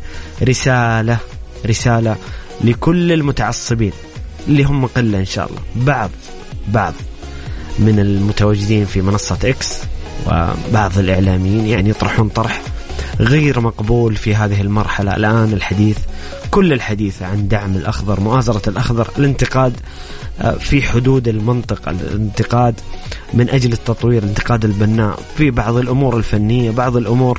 C: رسالة لكل المتعصبين اللي هم قلة إن شاء الله. بعض من المتواجدين في منصة إكس وبعض الإعلاميين يعني يطرحون طرح غير مقبول في هذه المرحلة. الآن كل الحديث عن دعم الأخضر، مؤازرة الأخضر، الانتقاد في حدود المنطق، الانتقاد من أجل التطوير، الانتقاد البناء في بعض الأمور الفنية، بعض الأمور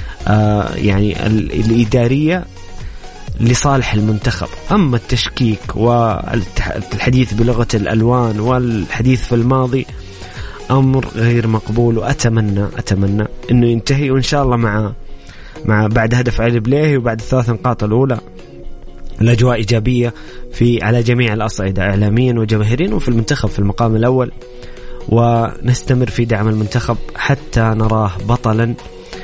C: يعني الإدارية لصالح المنتخب. أما التشكيك والحديث بلغة الألوان والحديث في الماضي أمر غير مقبول. وأتمنى أنه ينتهي، وإن شاء الله مع بعد هدف علي بليهي وبعد 3 نقاط الأولى الأجواء إيجابية على جميع الأصعدة، إعلاميا وجماهيريا وفي المنتخب في المقام الأول. ونستمر في دعم المنتخب حتى نراه بطلا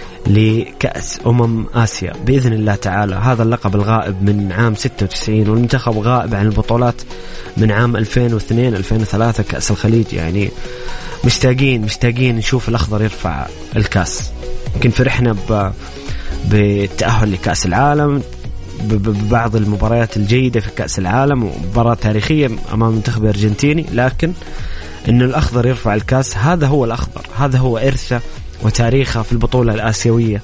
C: لكأس آسيا بإذن الله تعالى. هذا اللقب الغائب من عام 96، والمنتخب غائب عن البطولات من عام 2002-2003 كأس الخليج. يعني مشتاقين نشوف الأخضر يرفع الكأس. يمكن فرحنا بالتأهل لكأس العالم، ببعض المباريات الجيدة في كأس العالم ومباراة تاريخية أمام منتخب أرجنتيني، لكن إن الأخضر يرفع الكأس هذا هو الأخضر، هذا هو إرثه وتاريخه في البطولة الآسيوية.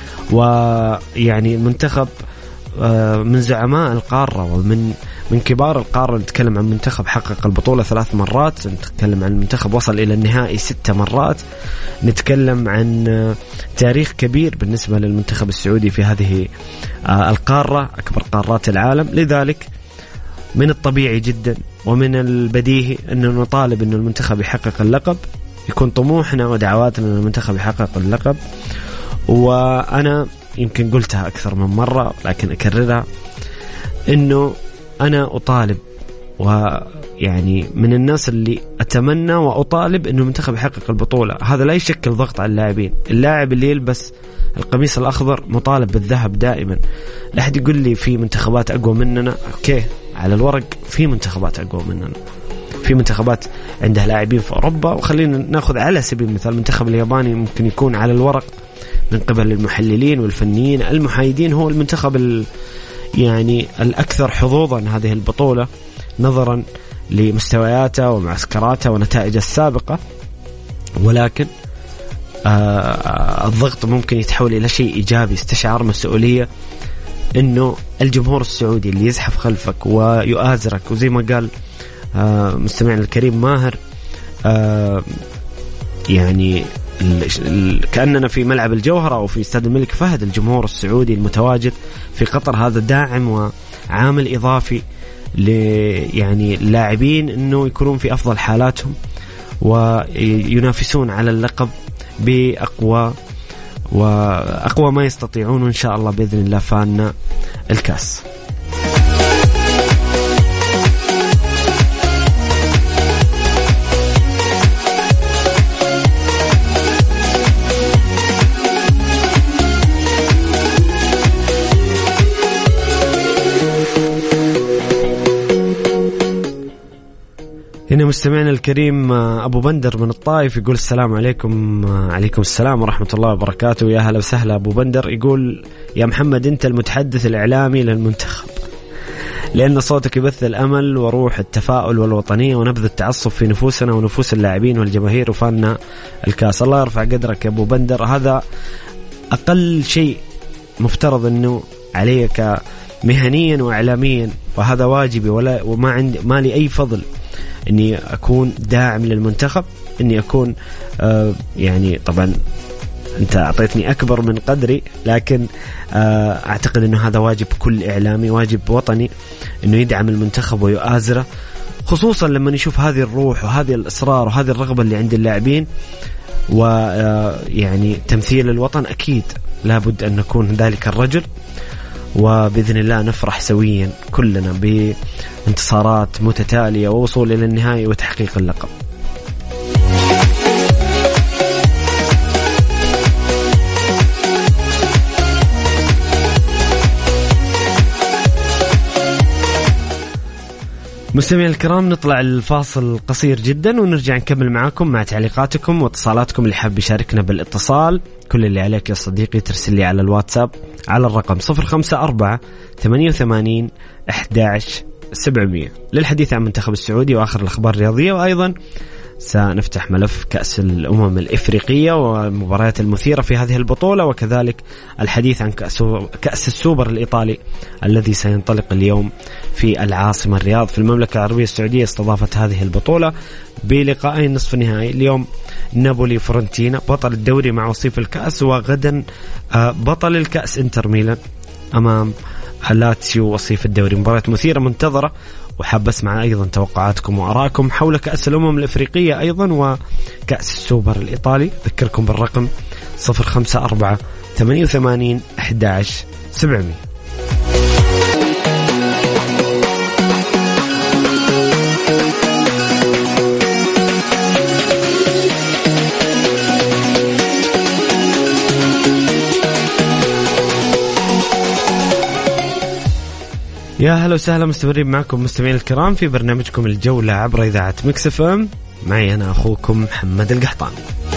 C: ويعني المنتخب من زعماء القارة ومن كبار القارة. نتكلم عن منتخب حقق البطولة 3 مرات، نتكلم عن منتخب وصل إلى النهائي 6 مرات، نتكلم عن تاريخ كبير بالنسبة للمنتخب السعودي في هذه القارة، أكبر قارات العالم. لذلك من الطبيعي جدا ومن البديهي أن نطالب أن المنتخب يحقق اللقب، يكون طموحنا ودعواتنا أن المنتخب يحقق اللقب. وأنا يمكن قلتها أكثر من مرة لكن أكررها، أنه أنا أطالب ويعني من الناس اللي أتمنى وأطالب أنه المنتخب يحقق البطولة. هذا لا يشكل ضغط على اللاعبين. اللاعب اللي يلبس القميص الأخضر مطالب بالذهب دائما. لا أحد يقول لي في منتخبات أقوى مننا. أوكي، على الورق في منتخبات أقوى مننا، في منتخبات عندها لاعبين في أوروبا. وخلينا نأخذ على سبيل المثال المنتخب الياباني، ممكن يكون على الورق من قبل المحللين والفنيين المحايدين هو المنتخب يعني الأكثر حظوظا هذه البطولة نظرا لمستوياته ومعسكراته ونتائجه السابقة. ولكن الضغط ممكن يتحول إلى شيء إيجابي. استشعار مسؤولية إنه الجمهور السعودي اللي يزحف خلفك ويؤازرك، وزي ما قال مستمعنا الكريم ماهر، يعني كأننا في ملعب الجوهرة أو في استاد الملك فهد. الجمهور السعودي المتواجد في قطر هذا داعم وعامل إضافي يعني اللاعبين أنه يكونون في أفضل حالاتهم وينافسون على اللقب بأقوى ما يستطيعون، وإن شاء الله بإذن الله فانا الكاس. هنا مستمعنا الكريم أبو بندر من الطائف يقول السلام عليكم. عليكم السلام ورحمة الله وبركاته. يا هلا وسهلا أبو بندر. يقول يا محمد أنت المتحدث الإعلامي للمنتخب، لأن صوتك يبث الأمل وروح التفاؤل والوطنية ونبذ التعصب في نفوسنا ونفوس اللاعبين والجماهير وفانا الكاس. الله يرفع قدرك يا أبو بندر. هذا أقل شيء مفترض أنه عليك مهنيا وإعلاميا، وهذا واجبي وما ما لي أي فضل إني أكون داعم للمنتخب، إني أكون يعني طبعا أنت أعطيتني أكبر من قدري، لكن أعتقد أنه هذا واجب كل إعلامي، واجب وطني أنه يدعم المنتخب ويؤازره، خصوصا لما نشوف هذه الروح وهذه الإصرار وهذه الرغبة اللي عند اللاعبين ويعني تمثيل الوطن. أكيد لابد أن نكون ذلك الرجل، وبإذن الله نفرح سويا كلنا بانتصارات متتالية ووصول إلى النهائي وتحقيق اللقب. مستمعين الكرام، نطلع الفاصل قصير جدا ونرجع نكمل معاكم مع تعليقاتكم واتصالاتكم. اللي حاب يشاركنا بالاتصال كل اللي عليك يا صديقي ترسل لي على الواتساب على الرقم 054-88-11-700 للحديث عن المنتخب السعودي وآخر الأخبار الرياضية. وأيضا سنفتح ملف كأس الأمم الإفريقية والمباريات المثيرة في هذه البطولة، وكذلك الحديث عن كأس السوبر الإيطالي الذي سينطلق اليوم في العاصمة الرياض. في المملكة العربية السعودية استضافت هذه البطولة بلقاءين نصف النهائي، اليوم نابولي فرونتينا بطل الدوري مع وصيف الكأس، وغدا بطل الكأس انتر ميلان أمام لاتسيو وصيف الدوري. مباراة مثيرة منتظرة، وحاب أسمع أيضا توقعاتكم وأراءكم حول كأس الأمم الإفريقية أيضا وكأس السوبر الإيطالي. ذكركم بالرقم 054-88-11-700. يا هلا وسهلا، مستمرين معكم مستمعين الكرام في برنامجكم الجولة عبر إذاعة ميكس اف ام. معي أنا أخوكم محمد القحطان.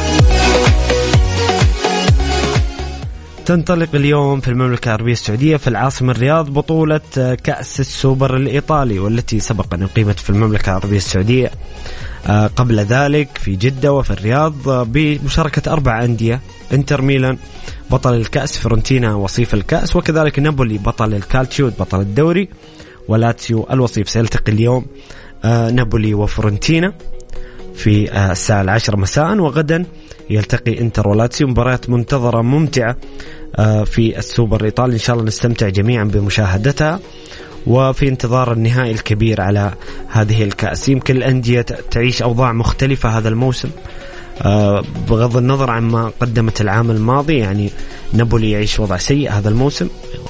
C: تنطلق اليوم في المملكة العربية السعودية في العاصمة الرياض بطولة كأس السوبر الإيطالي، والتي سبق أن أقيمت في المملكة العربية السعودية قبل ذلك في جدة وفي الرياض بمشاركة 4 أندية: انتر ميلان بطل الكأس، فرونتينا وصيف الكأس، وكذلك نابولي بطل الكالتشيو بطل الدوري، ولاتسيو الوصيف. سيلتقي اليوم نابولي وفرونتينا في الساعة 10 مساء، وغدا يلتقي انتر ولاتسيو. مباريات منتظرة ممتعة في السوبر الإيطالي، إن شاء الله نستمتع جميعا بمشاهدتها، وفي انتظار النهائي الكبير على هذه الكأس. يمكن الأندية تعيش أوضاع مختلفة هذا الموسم بغض النظر عما قدمت العام الماضي. يعني نابولي يعيش وضع سيء هذا الموسم،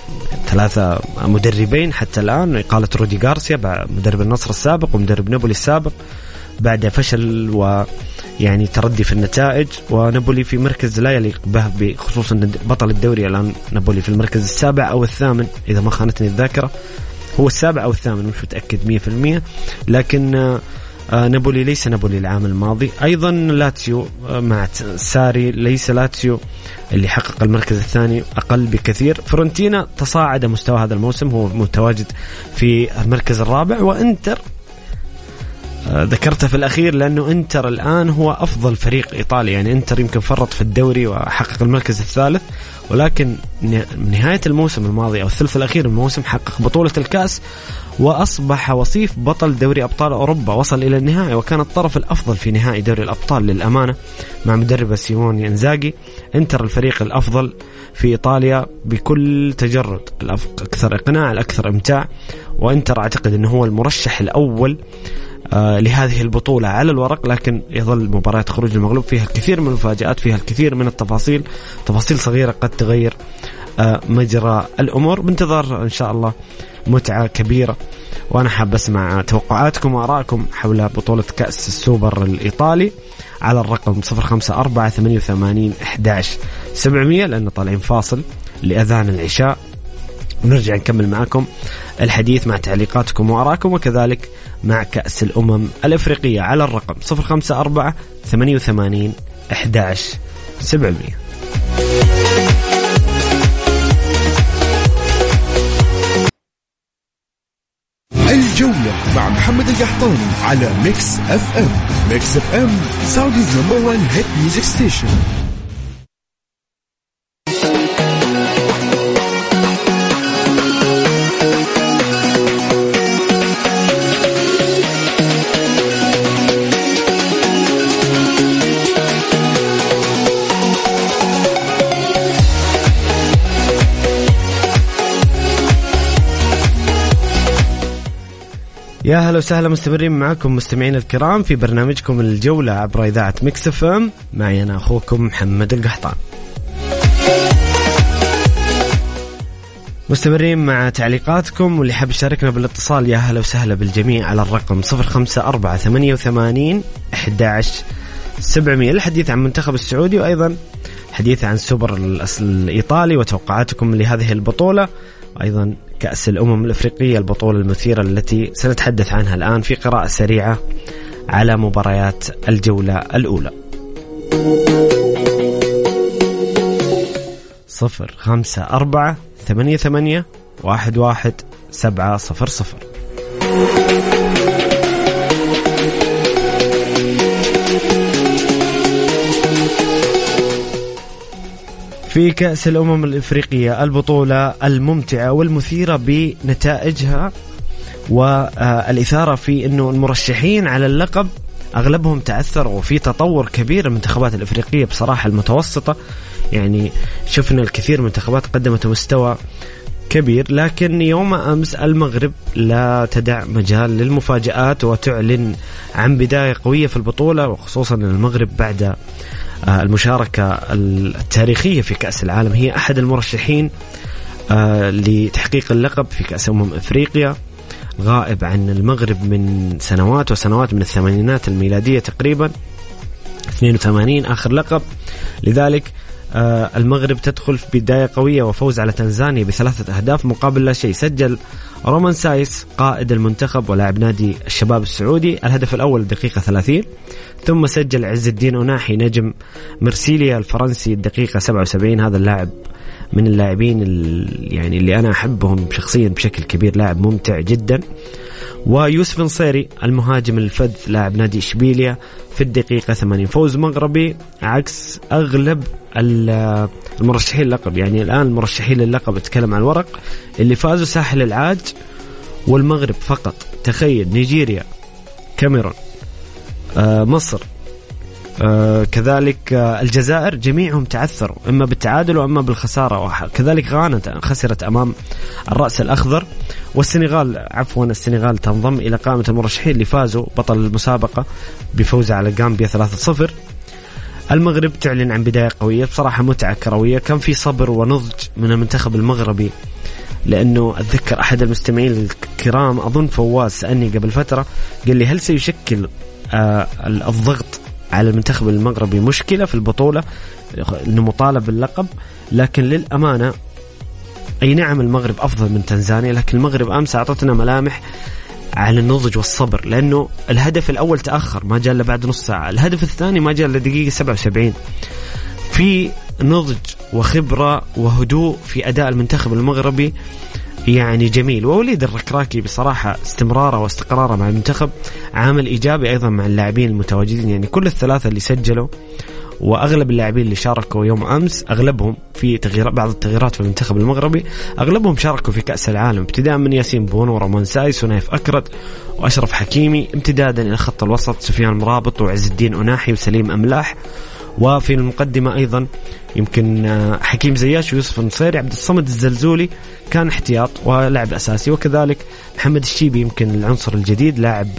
C: 3 مدربين حتى الآن، إقالة رودي غارسيا مدرب النصر السابق ومدرب نابولي السابق بعد فشل ويعني تردي في النتائج، ونابولي في مركز لا يليق به، بخصوص بطل الدوري الآن نابولي في المركز 7 أو 8 إذا ما خانتني الذاكرة، هو 7 أو 8، مش متأكد 100%. لكن نابولي ليس نابولي العام الماضي. أيضا لاتسيو مع ساري ليس لاتسيو اللي حقق المركز الثاني، أقل بكثير. فرونتينا تصاعد مستوى هذا الموسم، هو متواجد في المركز الرابع. وإنتر ذكرته في الأخير لأنه إنتر الآن هو أفضل فريق إيطالي، يعني إنتر يمكن فرط في الدوري وحقق المركز الثالث، ولكن نهاية الموسم الماضي أو الثلث الأخير من الموسم حقق بطولة الكأس وأصبح وصيف بطل دوري أبطال أوروبا، وصل إلى النهائي وكان الطرف الأفضل في نهائي دوري الأبطال للأمانة مع مدرب سيموني إنزاغي. إنتر الفريق الأفضل في إيطاليا بكل تجرد، الأكثر إقناع، الأكثر إمتاع، وإنتر أعتقد أنه هو المرشح الأول لهذه البطولة على الورق. لكن يظل مباراة خروج المغلوب فيها الكثير من المفاجآت، فيها الكثير من التفاصيل، تفاصيل صغيرة قد تغير مجرى الأمور. بانتظار إن شاء الله متعة كبيرة، وأنا حاب أسمع توقعاتكم وآراءكم حول بطولة كأس السوبر الإيطالي على الرقم 054-88-11-700 لأنه طالعين فاصل لأذان العشاء، ونرجع نكمل معكم الحديث مع تعليقاتكم وآراءكم، وكذلك مع كأس الأمم الإفريقية على الرقم 054-88-11-700.
A: الجولة مع محمد القحطاني على ميكس اف ام. ميكس اف ام سعوديز نمبر 1 هيت ميوزك ستيشن.
C: يا هلا وسهلا، مستمرين معكم مستمعين الكرام في برنامجكم الجولة عبر إذاعة ميكس اف ام. معي أنا أخوكم محمد القحطان. مستمرين مع تعليقاتكم، واللي حاب يشاركنا بالاتصال يا هلا وسهلا بالجميع على الرقم 054-88-11-700 الحديث عن منتخب السعودي، وأيضا حديث عن السوبر الإيطالي وتوقعاتكم لهذه البطولة، أيضا كأس الأمم الأفريقية البطولة المثيرة التي سنتحدث عنها الآن في قراءة سريعة على مباريات الجولة الأولى. 0548811700. في كأس الأمم الإفريقية البطولة الممتعة والمثيرة بنتائجها والإثارة في أنه المرشحين على اللقب أغلبهم تعثروا وفي تطور كبير المنتخبات الإفريقية بصراحة المتوسطة. يعني شفنا الكثير من المنتخبات قدمت مستوى كبير، لكن يوم أمس المغرب لا تدع مجال للمفاجآت وتعلن عن بداية قوية في البطولة، وخصوصا المغرب بعد المشاركة التاريخية في كأس العالم هي أحد المرشحين لتحقيق اللقب في كأس أفريقيا. غائب عن المغرب من سنوات وسنوات، من الثمانينات الميلادية تقريبا، 82 آخر لقب. لذلك المغرب تدخل في بداية قوية وفوز على تنزانيا ب3 أهداف مقابل لا شيء. سجل رومان سايس قائد المنتخب ولاعب نادي الشباب السعودي الهدف الأول الدقيقة 30، ثم سجل عز الدين أناحي نجم مرسيليا الفرنسي الدقيقة 77. هذا اللاعب من اللاعبين يعني اللي أنا أحبهم شخصيا بشكل كبير، لاعب ممتع جدا. ويوسف نصيري المهاجم الفذ لاعب نادي إشبيليا في الدقيقة 80. فوز مغربي عكس أغلب المرشحين للقب. يعني الآن المرشحين للقب اتكلم عن الورق اللي فازوا ساحل العاج والمغرب فقط. تخيل نيجيريا، كاميرون، مصر، كذلك الجزائر، جميعهم تعثروا إما بالتعادل وإما بالخسارة. كذلك غانا خسرت أمام الرأس الأخضر. والسنغال السنغال تنضم إلى قائمة المرشحين اللي فازوا بطل المسابقة بفوز على غامبيا 3-0. المغرب تعلن عن بداية قوية بصراحة، متعة كروية، كان في صبر ونضج من المنتخب المغربي، لأنه أتذكر أحد المستمعين الكرام أظن فواز سألني قبل فترة قال لي هل سيشكل الضغط على المنتخب المغربي مشكلة في البطولة إنه مطالب باللقب. لكن للأمانة أي نعم المغرب أفضل من تنزانيا، لكن المغرب أمس أعطتنا ملامح على النضج والصبر، لأنه الهدف الأول تأخر ما جاء إلا بعد نص ساعة، الهدف الثاني ما جاء إلا دقيقة 77. في نضج وخبرة وهدوء في أداء المنتخب المغربي يعني جميل. ووليد الركراكي بصراحة استمراره واستقراره مع المنتخب عامل إيجابي أيضا مع اللاعبين المتواجدين. يعني كل الثلاثة اللي سجلوا وأغلب اللاعبين اللي شاركوا يوم أمس أغلبهم في بعض التغييرات في المنتخب المغربي، أغلبهم شاركوا في كأس العالم، ابتداء من ياسين بونو ورومان سايس ونايف أكرد وأشرف حكيمي، امتدادا إلى خط الوسط سفيان مرابط وعز الدين أناحي وسليم أملاح. وفي المقدمة أيضا يمكن حكيم زياش ويوسف نصيري. عبد الصمد الزلزولي كان احتياط ولاعب أساسي، وكذلك محمد الشيبي يمكن العنصر الجديد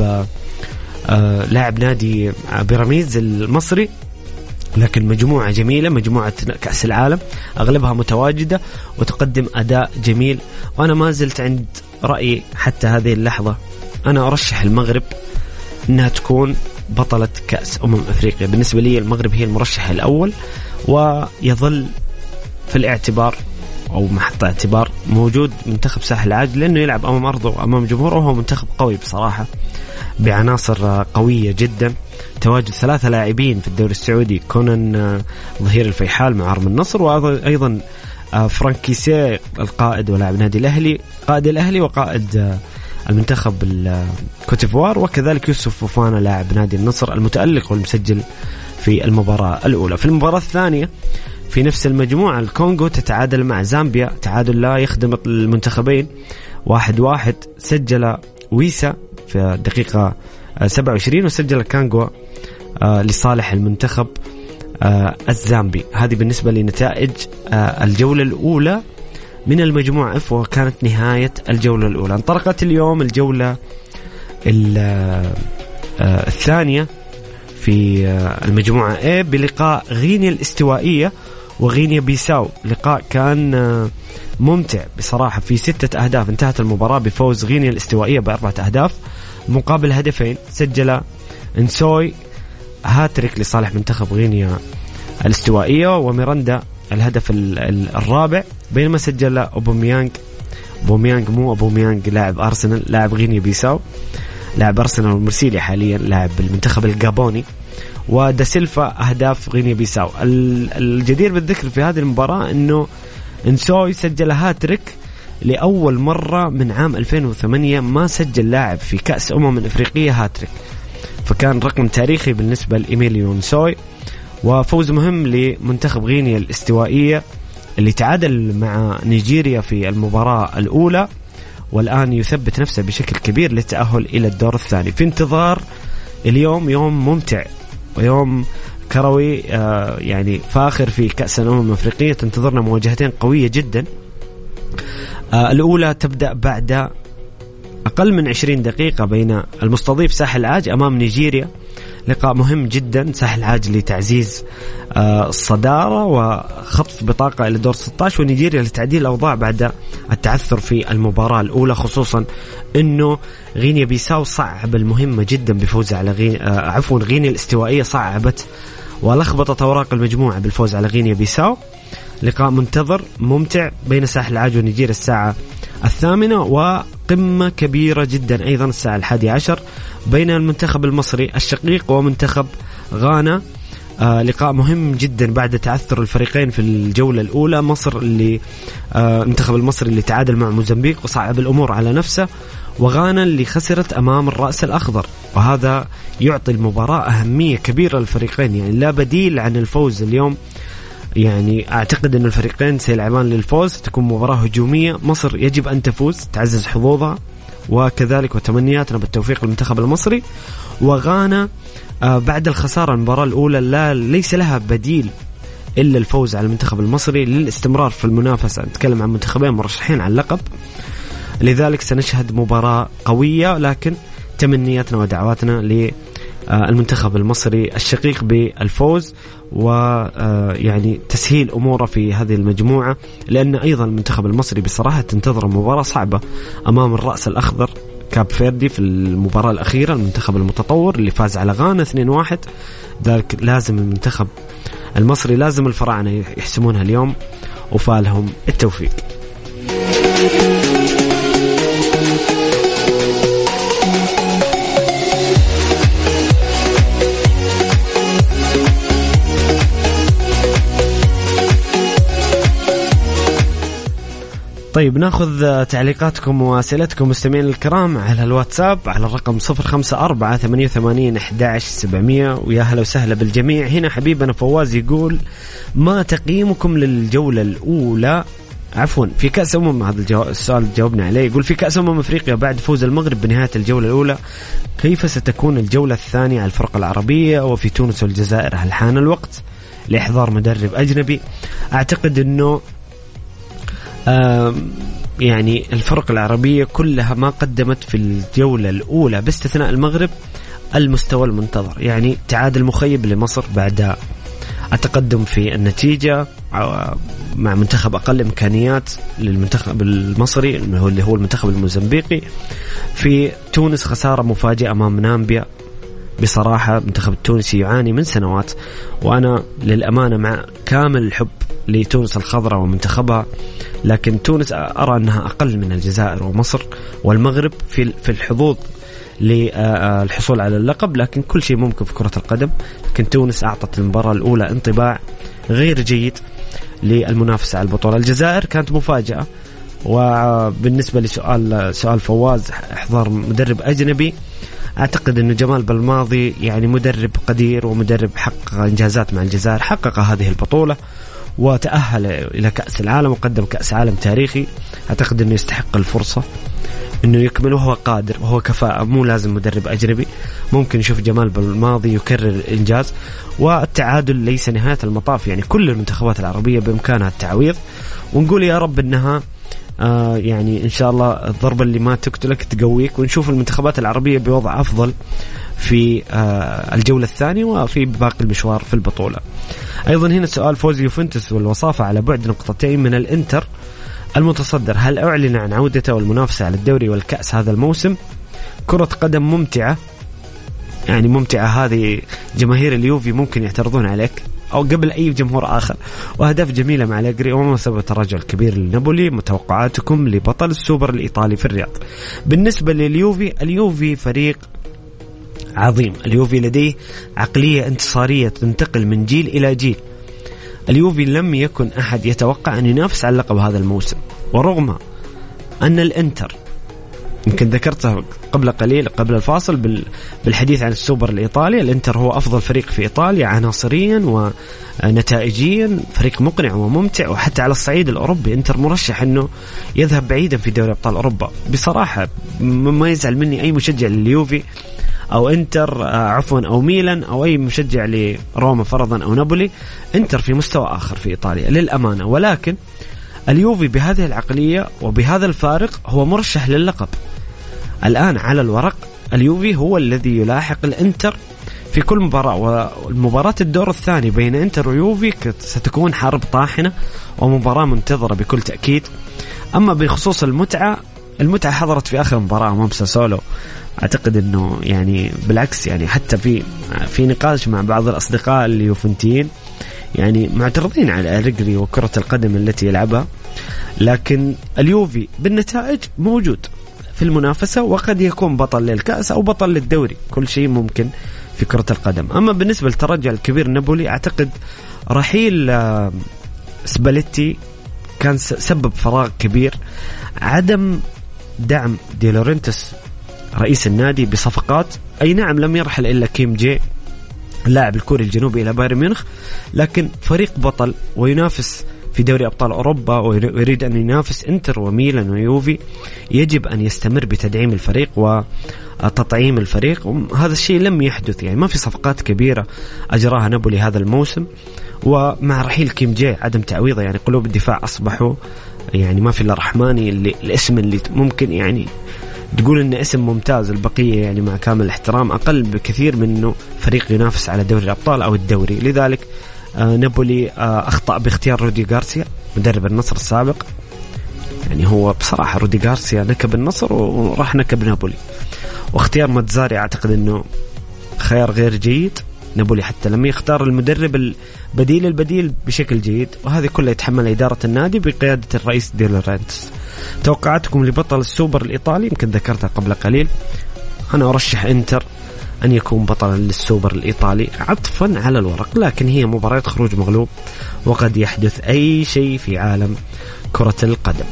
C: لاعب نادي بيراميدز المصري. لكن مجموعة جميلة، مجموعة كأس العالم أغلبها متواجدة وتقدم أداء جميل. وأنا ما زلت عند رأيي حتى هذه اللحظة، أنا أرشح المغرب أنها تكون بطلة كأس أفريقيا. بالنسبة لي المغرب هي المرشح الأول، ويظل في الاعتبار أو محط اعتبار موجود منتخب ساحل العاج، لأنه يلعب أمام أرضه وأمام جمهوره، وهو منتخب قوي بصراحة بعناصر قوية جدا. تواجد 3 لاعبين في الدوري السعودي، كونان ظهير الفيحاء مع عرم النصر، وأيضا فرانكيسي القائد ولاعب نادي الأهلي، قائد الأهلي وقائد المنتخب الكوتيفوار، وكذلك يوسف فوفانا لاعب نادي النصر المتألق والمسجل في المباراة الأولى. في المباراة الثانية في نفس المجموعة الكونغو تتعادل مع زامبيا تعادل لا يخدم المنتخبين 1-1. سجل ويسا في الدقيقة 27 وسجل الكونغو لصالح المنتخب الزامبي. هذه بالنسبة لنتائج الجولة الأولى من المجموعة F، وكانت نهاية الجولة الأولى. انطلقت اليوم الجولة الثانية في المجموعة A بلقاء غينيا الاستوائية وغينيا بيساو. لقاء كان ممتع بصراحة في 6 أهداف. انتهت المباراة بفوز غينيا الاستوائية ب4 أهداف مقابل هدفين. سجل انسوي هاتريك لصالح منتخب غينيا الاستوائية، وميراندا الهدف الرابع، بينما سجل أوباميانغ بوميانغ مو أوباميانغ لاعب أرسنال، لاعب غينيا بيساو، لاعب أرسنال والمرسيليا حاليا، لاعب المنتخب الجابوني، ودا سيلفا أهداف غينيا بيساو. الجدير بالذكر في هذه المباراة أنه انسوي سجل هاتريك لأول مرة من عام 2008 ما سجل لاعب في كأس أفريقية هاتريك، فكان رقم تاريخي بالنسبة لإيميليو نسوي. وفوز مهم لمنتخب غينيا الاستوائية اللي تعادل مع نيجيريا في المباراة الأولى، والآن يثبت نفسه بشكل كبير للتأهل إلى الدور الثاني. في انتظار اليوم، يوم ممتع ويوم كروي يعني فاخر في كأس الأفريقية. تنتظرنا مواجهتين قوية جدا. الأولى تبدأ بعد أقل من 20 دقيقة بين المستضيف ساحل العاج أمام نيجيريا، لقاء مهم جدا. ساحل العاج لتعزيز الصدارة وخطف بطاقة إلى دور 16، ونيجيريا لتعديل الأوضاع بعد التعثر في المباراة الأولى، خصوصا أنه غينيا بيساو صعب المهمة جدا بفوز على غينيا الاستوائية صعبت ولخبطت أوراق المجموعة بالفوز على غينيا بيساو. لقاء منتظر ممتع بين ساحل العاج ونيجيريا الساعة 8، وقمة كبيرة جدا أيضا الساعة 11 بين المنتخب المصري الشقيق ومنتخب غانا. لقاء مهم جدا بعد تعثر الفريقين في الجولة الأولى. مصر اللي المنتخب المصري اللي تعادل مع موزمبيق وصعب الأمور على نفسه، وغانا اللي خسرت أمام الرأس الأخضر، وهذا يعطي المباراة أهمية كبيرة للفريقين. يعني لا بديل عن الفوز اليوم. يعني أعتقد أن الفريقين سيلعبان للفوز، تكون مباراة هجومية. مصر يجب أن تفوز تعزز حظوظها، وكذلك وتمنياتنا بالتوفيق للمنتخب المصري. وغانا بعد الخسارة المباراة الأولى ليس لها بديل إلا الفوز على المنتخب المصري للاستمرار في المنافسة. نتكلم عن منتخبين مرشحين على اللقب، لذلك سنشهد مباراة قوية، لكن تمنياتنا ودعواتنا للمنتخب المصري الشقيق بالفوز ويعني تسهيل أموره في هذه المجموعة، لأن أيضا المنتخب المصري بصراحة تنتظر مباراة صعبة أمام الرأس الأخضر كاب فيردي في المباراة الأخيرة، المنتخب المتطور اللي فاز على غانا 2-1. ذلك لازم المنتخب المصري، لازم الفراعنة يحسمونها اليوم، وفالهم التوفيق. طيب ناخذ تعليقاتكم واسئلتكم مستمعين الكرام على الواتساب على الرقم 0548811700. ويا هلا وسهلا بالجميع. هنا حبيبنا فواز يقول: ما تقييمكم للجولة الأولى في كأس هذا السؤال جاوبنا عليه. يقول: في كأس أفريقيا بعد فوز المغرب بنهاية الجولة الأولى، كيف ستكون الجولة الثانية على الفرق العربية وفي تونس والجزائر؟ هل حان الوقت لإحضار مدرب أجنبي؟ أعتقد أنه يعني الفرق العربية كلها ما قدمت في الجولة الأولى باستثناء المغرب المستوى المنتظر. يعني تعادل مخيب لمصر بعد التقدم في النتيجة مع منتخب أقل إمكانيات للمنتخب المصري اللي هو المنتخب الموزمبيقي. في تونس خسارة مفاجئة أمام نامبيا. بصراحة المنتخب التونسي يعاني من سنوات، وأنا للأمانة مع كامل الحب لتونس الخضراء ومنتخبها، لكن تونس أرى أنها أقل من الجزائر ومصر والمغرب في الحظوظ للحصول على اللقب، لكن كل شيء ممكن في كرة القدم. لكن تونس أعطت المباراة الأولى انطباع غير جيد للمنافسة على البطولة. الجزائر كانت مفاجأة. وبالنسبة لسؤال فواز إحضار مدرب أجنبي، أعتقد أن جمال بالماضي يعني مدرب قدير ومدرب حقق إنجازات مع الجزائر، حقق هذه البطولة وتأهل إلى كأس العالم وقدم كأس عالم تاريخي. أعتقد أنه يستحق الفرصة أنه يكمل، وهو قادر وهو كفاءة. مو لازم مدرب أجنبي، ممكن نشوف جمال بالماضي يكرر الإنجاز. والتعادل ليس نهاية المطاف، يعني كل المنتخبات العربية بإمكانها التعويض، ونقول يا رب أنها يعني إن شاء الله الضربة اللي ما تقتلك تقويك، ونشوف المنتخبات العربية بوضع أفضل في الجولة الثانية وفي باقي المشوار في البطولة. أيضا هنا سؤال: فوز يوفنتوس والوصافة على بعد نقطتين من الإنتر المتصدر، هل أعلن عن عودته والمنافسة على الدوري والكأس هذا الموسم؟ كرة قدم ممتعة، يعني ممتعة هذه. جماهير اليوفي ممكن يعترضون عليك أو قبل أي جمهور آخر، وأهداف جميلة مع أليجري. وما سبب التراجع الكبير لنابولي؟ متوقعاتكم لبطل السوبر الإيطالي في الرياض. بالنسبة لليوفي، اليوفي فريق عظيم. اليوفي لديه عقلية انتصارية تنتقل من جيل إلى جيل. اليوفي لم يكن أحد يتوقع أن ينافس على اللقب هذا الموسم، ورغم أن الإنتر، يمكن ذكرته قبل قليل قبل الفاصل بالحديث عن السوبر الإيطالي، الإنتر هو أفضل فريق في إيطاليا عناصريا ونتائجيا، فريق مقنع وممتع، وحتى على الصعيد الأوروبي إنتر مرشح أنه يذهب بعيدا في دوري أبطال أوروبا. بصراحة ما يزعل مني أي مشجع لليوفي أو إنتر أو ميلان أو أي مشجع لروما فرضا أو نابولي، إنتر في مستوى آخر في إيطاليا للأمانة، ولكن اليوفي بهذه العقلية وبهذا الفارق هو مرشح للقب. الآن على الورق اليوفي هو الذي يلاحق الإنتر في كل مباراة، والمباراة الدور الثاني بين إنتر ويوفي ستكون حرب طاحنة ومباراة منتظرة بكل تأكيد. أما بخصوص المتعة حضرت في آخر مباراة أمام ساسولو. أعتقد أنه يعني بالعكس، يعني حتى في نقاش مع بعض الأصدقاء اليوفنتيين يعني معترضين على أليجري وكرة القدم التي يلعبها، لكن اليوفي بالنتائج موجود في المنافسة، وقد يكون بطل للكأس أو بطل للدوري، كل شيء ممكن في كرة القدم. أما بالنسبة للترجع الكبير نابولي، أعتقد رحيل سباليتي كان سبب فراغ كبير. عدم دعم دي لورنتس رئيس النادي بصفقات، أي نعم لم يرحل إلا كيم جي اللاعب الكوري الجنوبي إلى بايرن ميونخ، لكن فريق بطل وينافس في دوري أبطال أوروبا ويريد أن ينافس إنتر وميلان ويوفي، يجب أن يستمر بتدعيم الفريق وتطعيم الفريق. وهذا الشيء لم يحدث، يعني ما في صفقات كبيرة أجراها نابولي هذا الموسم، ومع رحيل كيم جي عدم تعويضه، يعني قلوب الدفاع أصبحوا يعني ما في إلا رحماني، الاسم اللي ممكن يعني تقول إنه اسم ممتاز، البقية يعني مع كامل الاحترام أقل بكثير من إنه فريق ينافس على دوري الأبطال أو الدوري. لذلك نابولي أخطأ باختيار رودي غارسيا مدرب النصر السابق. يعني هو بصراحة رودي غارسيا نكب النصر وراح نكب نابولي، واختيار ماتزاري أعتقد إنه خيار غير جيد. نابولي حتى لم يختار المدرب البديل بشكل جيد، وهذه كلها يتحمل إدارة النادي بقيادة الرئيس دي لورنتس. توقعاتكم لبطل السوبر الإيطالي؟ يمكن ذكرتها قبل قليل، أنا أرشح إنتر أن يكون بطلا للسوبر الإيطالي عطفا على الورق، لكن هي مباراة خروج مغلوب وقد يحدث أي شيء في عالم كرة القدم.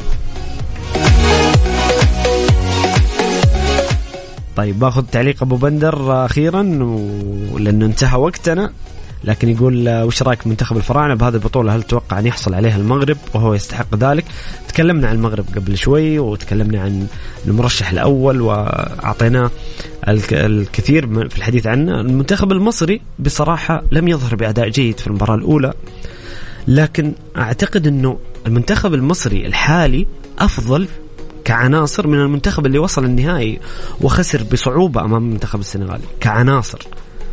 C: طيب باخذ تعليق أبو بندر أخيرا لأنه انتهى وقتنا، لكن يقول وش رأيك منتخب الفراعنة بهذه البطولة؟ هل تتوقع أن يحصل عليها المغرب وهو يستحق ذلك؟ تكلمنا عن المغرب قبل شوي، وتكلمنا عن المرشح الأول وأعطينا الكثير في الحديث عنه. المنتخب المصري بصراحة لم يظهر بأداء جيد في المباراة الأولى، لكن أعتقد أنه المنتخب المصري الحالي أفضل كعناصر من المنتخب اللي وصل النهائي وخسر بصعوبة أمام المنتخب السنغالي كعناصر.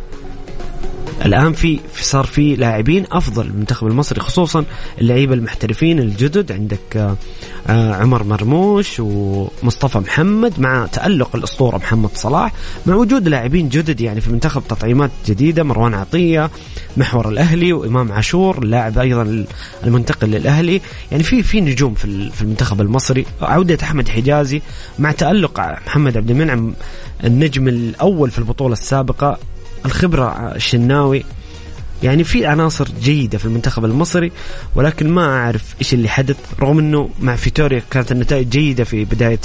C: الآن صار في لاعبين أفضل المنتخب المصري، خصوصا اللعيبة المحترفين الجدد. عندك عمر مرموش ومصطفى محمد، مع تألق الأسطورة محمد صلاح، مع وجود لاعبين جدد يعني في المنتخب، تطعيمات جديدة، مروان عطية محور الأهلي، وإمام عاشور اللاعب أيضا المنتقل للأهلي. يعني في نجوم في المنتخب المصري. عودة أحمد حجازي مع تألق محمد عبد المنعم النجم الأول في البطولة السابقة، الخبرة الشناوي، يعني في عناصر جيدة في المنتخب المصري، ولكن ما أعرف إيش اللي حدث. رغم أنه مع فيتوريا كانت النتائج جيدة في بداية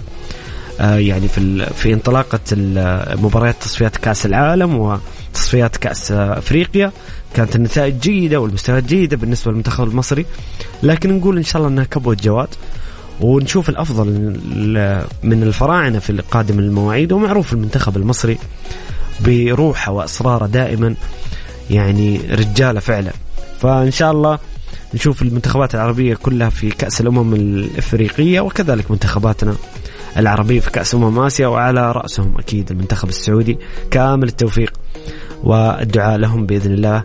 C: يعني في انطلاقة مباريات تصفيات كأس العالم وتصفيات كأس أفريقيا، كانت النتائج جيدة والمستويات جيدة بالنسبة للمنتخب المصري. لكن نقول إن شاء الله أنها كبوة جواد، ونشوف الأفضل من الفراعنة في القادم المواعيد. ومعروف المنتخب المصري بروحه وأسراره دائما، يعني رجالة فعلا. فإن شاء الله نشوف المنتخبات العربية كلها في كأس الأمم الإفريقية، وكذلك منتخباتنا العربية في كأس أمم آسيا، وعلى رأسهم أكيد المنتخب السعودي. كامل التوفيق والدعاء لهم بإذن الله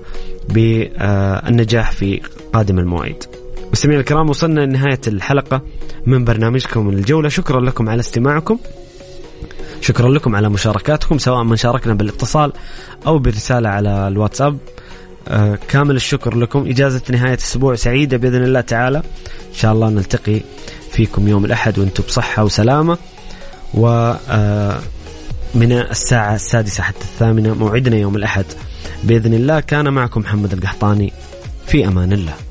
C: بالنجاح في قادم المواعيد. مستمعينا الكرام، وصلنا لنهاية الحلقة من برنامجكم الجولة. شكرا لكم على استماعكم، شكرا لكم على مشاركاتكم، سواء من شاركنا بالاتصال أو برسالة على الواتساب. كامل الشكر لكم. إجازة نهاية أسبوع سعيدة بإذن الله تعالى. إن شاء الله نلتقي فيكم يوم الأحد وأنتم بصحة وسلامة، ومن الساعة 6 حتى 8 موعدنا يوم الأحد بإذن الله. كان معكم محمد القحطاني، في أمان الله.